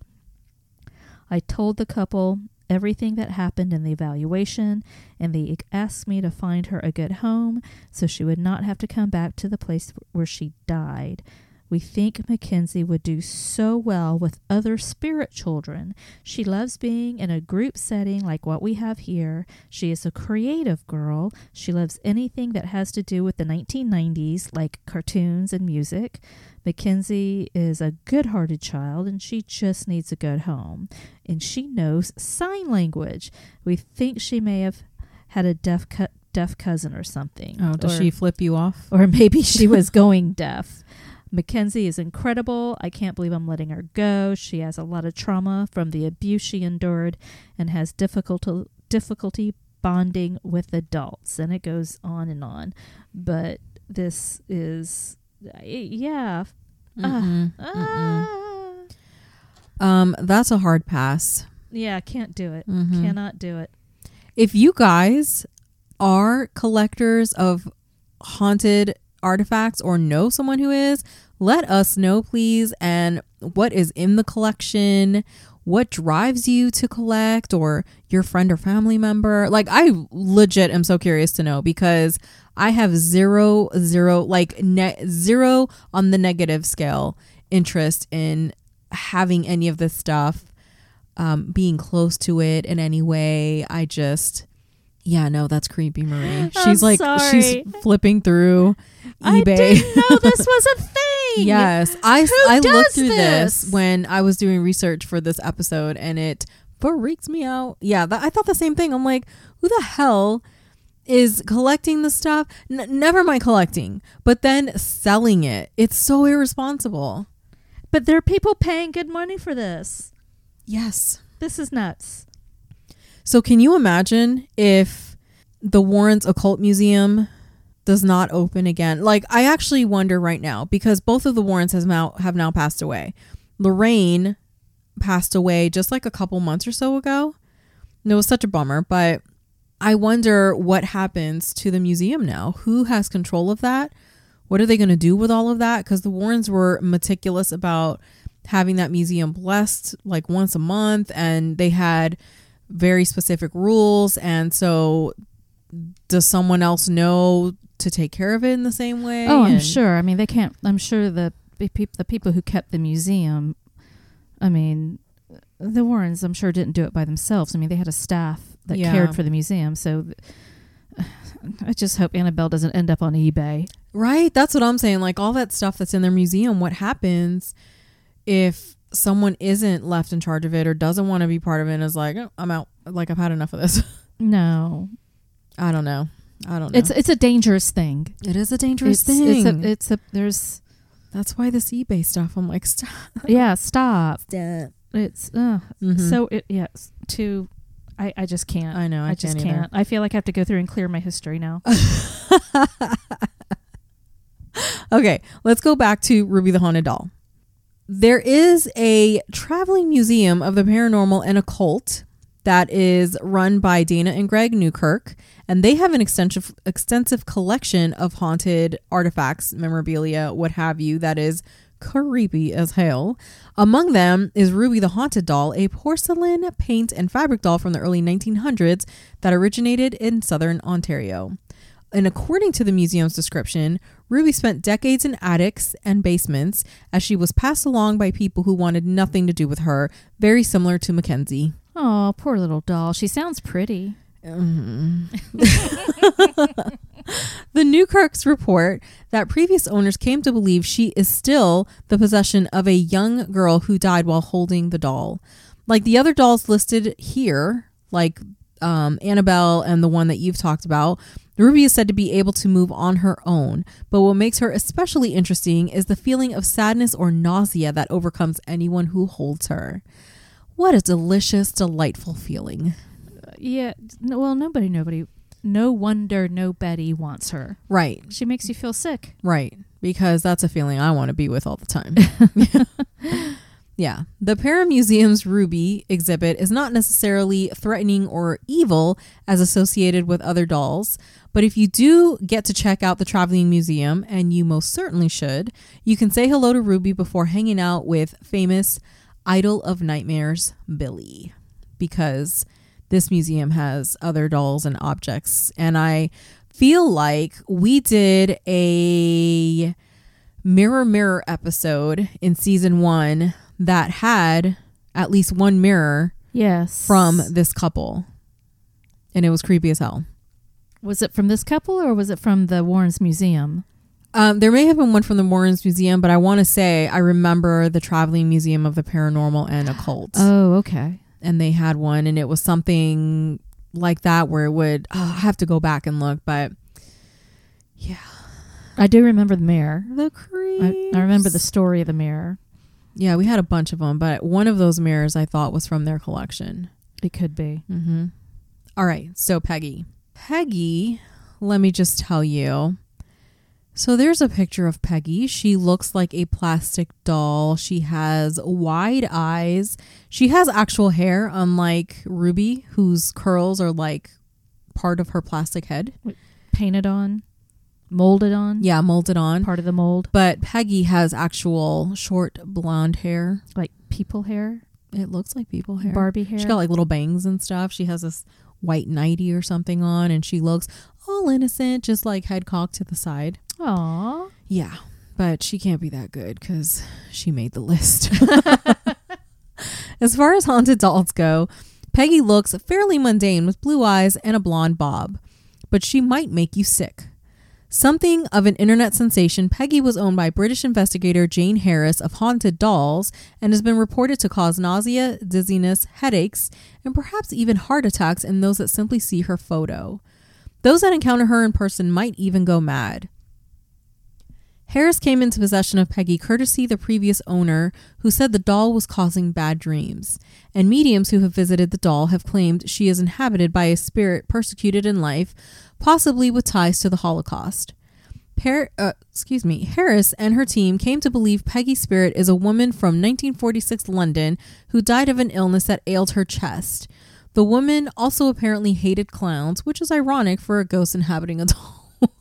I told the couple everything that happened in the evaluation, and they asked me to find her a good home so she would not have to come back to the place where she died. We think Mackenzie would do so well with other spirit children. She loves being in a group setting like what we have here. She is a creative girl. She loves anything that has to do with the 1990s, like cartoons and music. Mackenzie is a good-hearted child, and she just needs a good home. And she knows sign language. We think she may have had a deaf cousin or something. Oh, does she flip you off? Or maybe she was going deaf. Mackenzie is incredible. I can't believe I'm letting her go. She has a lot of trauma from the abuse she endured and has difficulty bonding with adults. And it goes on and on. But this is, yeah. That's a hard pass. Yeah, can't do it. Mm-hmm. Cannot do it. If you guys are collectors of haunted artifacts or know someone who is, let us know, please. And what is in the collection, what drives you to collect, or your friend or family member. Like, I legit am so curious to know, because I have zero on the negative scale interest in having any of this stuff, being close to it in any way. I just, yeah, no, that's creepy, Marie. She's she's flipping through eBay. I didn't know this was a thing. Yes, I looked through this when I was doing research for this episode, and it freaks me out. Yeah, I thought the same thing. I'm like, who the hell is collecting the stuff? Never mind collecting, but then selling it. It's so irresponsible. But there are people paying good money for this. Yes. This is nuts. So can you imagine if the Warrens Occult Museum does not open again? Like, I actually wonder right now, because both of the Warrens have now passed away. Lorraine passed away just like a couple months or so ago. And it was such a bummer, but I wonder what happens to the museum now. Who has control of that? What are they going to do with all of that? Because the Warrens were meticulous about having that museum blessed like once a month, and they had very specific rules. And so does someone else know to take care of it in the same way? Oh, I'm sure. I mean, they can't. I'm sure the people who kept the museum, I mean, the Warrens, I'm sure, didn't do it by themselves. I mean, they had a staff that cared for the museum. So I just hope Annabelle doesn't end up on eBay. Right. That's what I'm saying. Like, all that stuff that's in their museum, what happens if someone isn't left in charge of it or doesn't want to be part of it and is like, oh, I'm out. Like, I've had enough of this. No. I don't know. It's a dangerous thing. It is a dangerous thing. There's that's why this eBay stuff, I'm like, stop. Yeah, stop. It's so I just can't. I know. I just can't. Either. I feel like I have to go through and clear my history now. Okay, let's go back to Ruby the Haunted Doll. There is a traveling museum of the paranormal and occult that is run by Dana and Greg Newkirk, and they have an extensive collection of haunted artifacts, memorabilia, what have you, that is creepy as hell. Among them is Ruby the Haunted Doll, a porcelain, paint, and fabric doll from the early 1900s that originated in southern Ontario. And according to the museum's description, Ruby spent decades in attics and basements as she was passed along by people who wanted nothing to do with her, very similar to Mackenzie. Oh, poor little doll. She sounds pretty. The Newkirks report that previous owners came to believe she is still the possession of a young girl who died while holding the doll. Like the other dolls listed here, like Annabelle and the one that you've talked about, Ruby is said to be able to move on her own, but what makes her especially interesting is the feeling of sadness or nausea that overcomes anyone who holds her. What a delicious, delightful feeling. Yeah. Well, no wonder nobody wants her. Right. She makes you feel sick. Right. Because that's a feeling I want to be with all the time. Yeah. The Paramuseum's Ruby exhibit is not necessarily threatening or evil as associated with other dolls, but if you do get to check out the traveling museum, and you most certainly should, you can say hello to Ruby before hanging out with famous Idol of Nightmares Billy, because this museum has other dolls and objects. And I feel like we did a Mirror episode in season 1 that had at least one mirror from this couple. And it was creepy as hell. Was it from this couple or was it from the Warrens Museum? There may have been one from the Warrens Museum, but I want to say I remember the Traveling Museum of the Paranormal and Occult. Oh, okay. And they had one, and it was something like that where it would, I have to go back and look, but yeah. I do remember the mirror. The creeps. I remember the story of the mirror. Yeah, we had a bunch of them, but one of those mirrors I thought was from their collection. It could be. Mm-hmm. All right, so Peggy. Peggy, let me just tell you. So there's a picture of Peggy. She looks like a plastic doll. She has wide eyes. She has actual hair, unlike Ruby, whose curls are like part of her plastic head. Painted on? Molded on? Yeah, molded on. Part of the mold. But Peggy has actual short blonde hair. Like people hair? It looks like people hair. Barbie hair? She got like little bangs and stuff. She has this white nightie or something on, and she looks all innocent, just like head cocked to the side. Aww. Yeah, but she can't be that good because she made the list. As far as haunted dolls go, Peggy looks fairly mundane with blue eyes and a blonde bob, but she might make you sick. Something of an internet sensation, Peggy was owned by British investigator Jane Harris of Haunted Dolls and has been reported to cause nausea, dizziness, headaches, and perhaps even heart attacks in those that simply see her photo. Those that encounter her in person might even go mad. Harris came into possession of Peggy courtesy the previous owner, who said the doll was causing bad dreams, and mediums who have visited the doll have claimed she is inhabited by a spirit persecuted in life, possibly with ties to the Holocaust. Harris and her team came to believe Peggy's spirit is a woman from 1946 London who died of an illness that ailed her chest. The woman also apparently hated clowns, which is ironic for a ghost inhabiting a doll.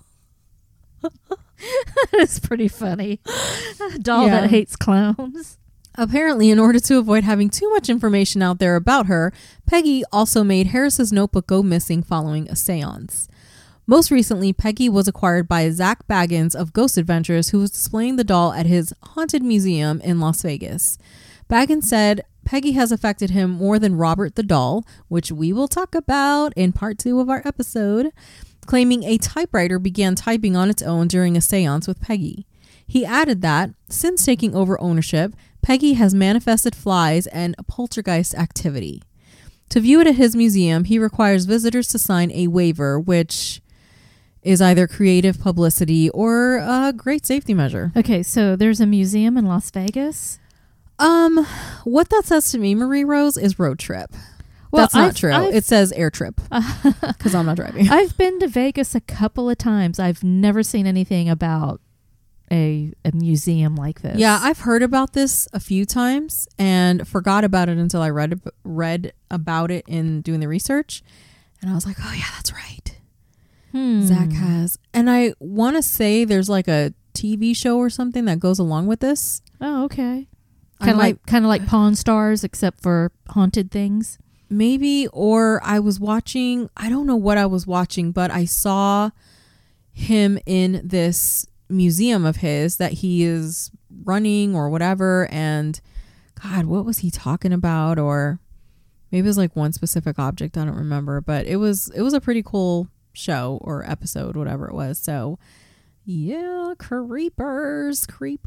That is pretty funny. A doll that hates clowns. Apparently, in order to avoid having too much information out there about her, Peggy also made Harris's notebook go missing following a seance. Most recently, Peggy was acquired by Zach Baggins of Ghost Adventures, who was displaying the doll at his haunted museum in Las Vegas. Baggins said Peggy has affected him more than Robert the doll, which we will talk about in part 2 of our episode, claiming a typewriter began typing on its own during a seance with Peggy. He added that, since taking over ownership, Peggy has manifested flies and poltergeist activity. To view it at his museum, he requires visitors to sign a waiver, which is either creative publicity or a great safety measure. Okay, so there's a museum in Las Vegas? What that says to me, Marie Rose, is road trip. Well, that's not true. It says air trip because I'm not driving. I've been to Vegas a couple of times. I've never seen anything about a museum like this. Yeah, I've heard about this a few times and forgot about it until I read about it in doing the research. And I was like, oh yeah, that's right. Zach has. And I want to say there's like a TV show or something that goes along with this. Oh, okay. Kind of like Pawn Stars, except for haunted things. Maybe, or I was watching, I don't know what I was watching, but I saw him in this museum of his that he is running or whatever. And God, what was he talking about? Or maybe it was like one specific object. I don't remember, but it was a pretty cool show or episode, whatever it was. So yeah, creepers.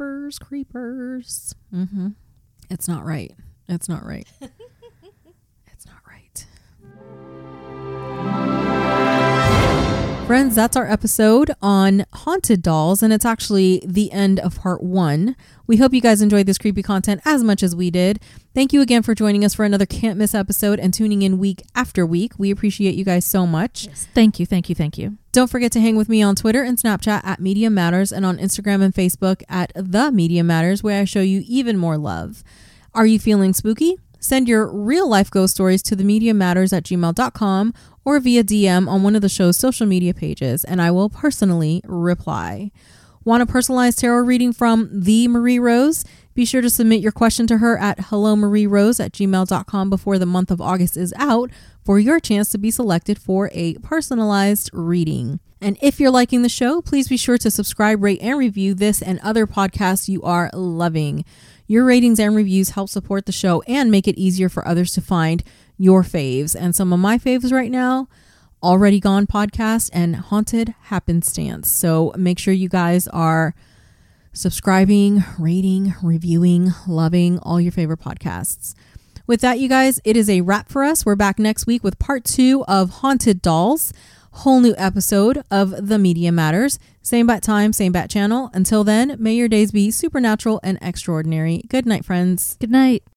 It's not right. It's not right. It's not right. Friends, that's our episode on haunted dolls, and it's actually the end of part 1. We hope you guys enjoyed this creepy content as much as we did. Thank you again for joining us for another Can't Miss episode and tuning in week after week. We appreciate you guys so much. Yes. Thank you. Don't forget to hang with me on Twitter and Snapchat at Media Matters, and on Instagram and Facebook at The Media Matters, where I show you even more love. Are you feeling spooky? Send your real life ghost stories to themediamatters@gmail.com or via DM on one of the show's social media pages, and I will personally reply. Want a personalized tarot reading from The Marie Rose? Be sure to submit your question to her at hellomarierose@gmail.com before the month of August is out for your chance to be selected for a personalized reading. And if you're liking the show, please be sure to subscribe, rate, and review this and other podcasts you are loving. Your ratings and reviews help support the show and make it easier for others to find your faves. And some of my faves right now, Already Gone podcast and Haunted Happenstance. So make sure you guys are subscribing, rating, reviewing, loving all your favorite podcasts. With that, you guys, it is a wrap for us. We're back next week with part 2 of Haunted Dolls. Whole new episode of The Media Matters. Same bat time, same bat channel. Until then, may your days be supernatural and extraordinary. Good night, friends. Good night.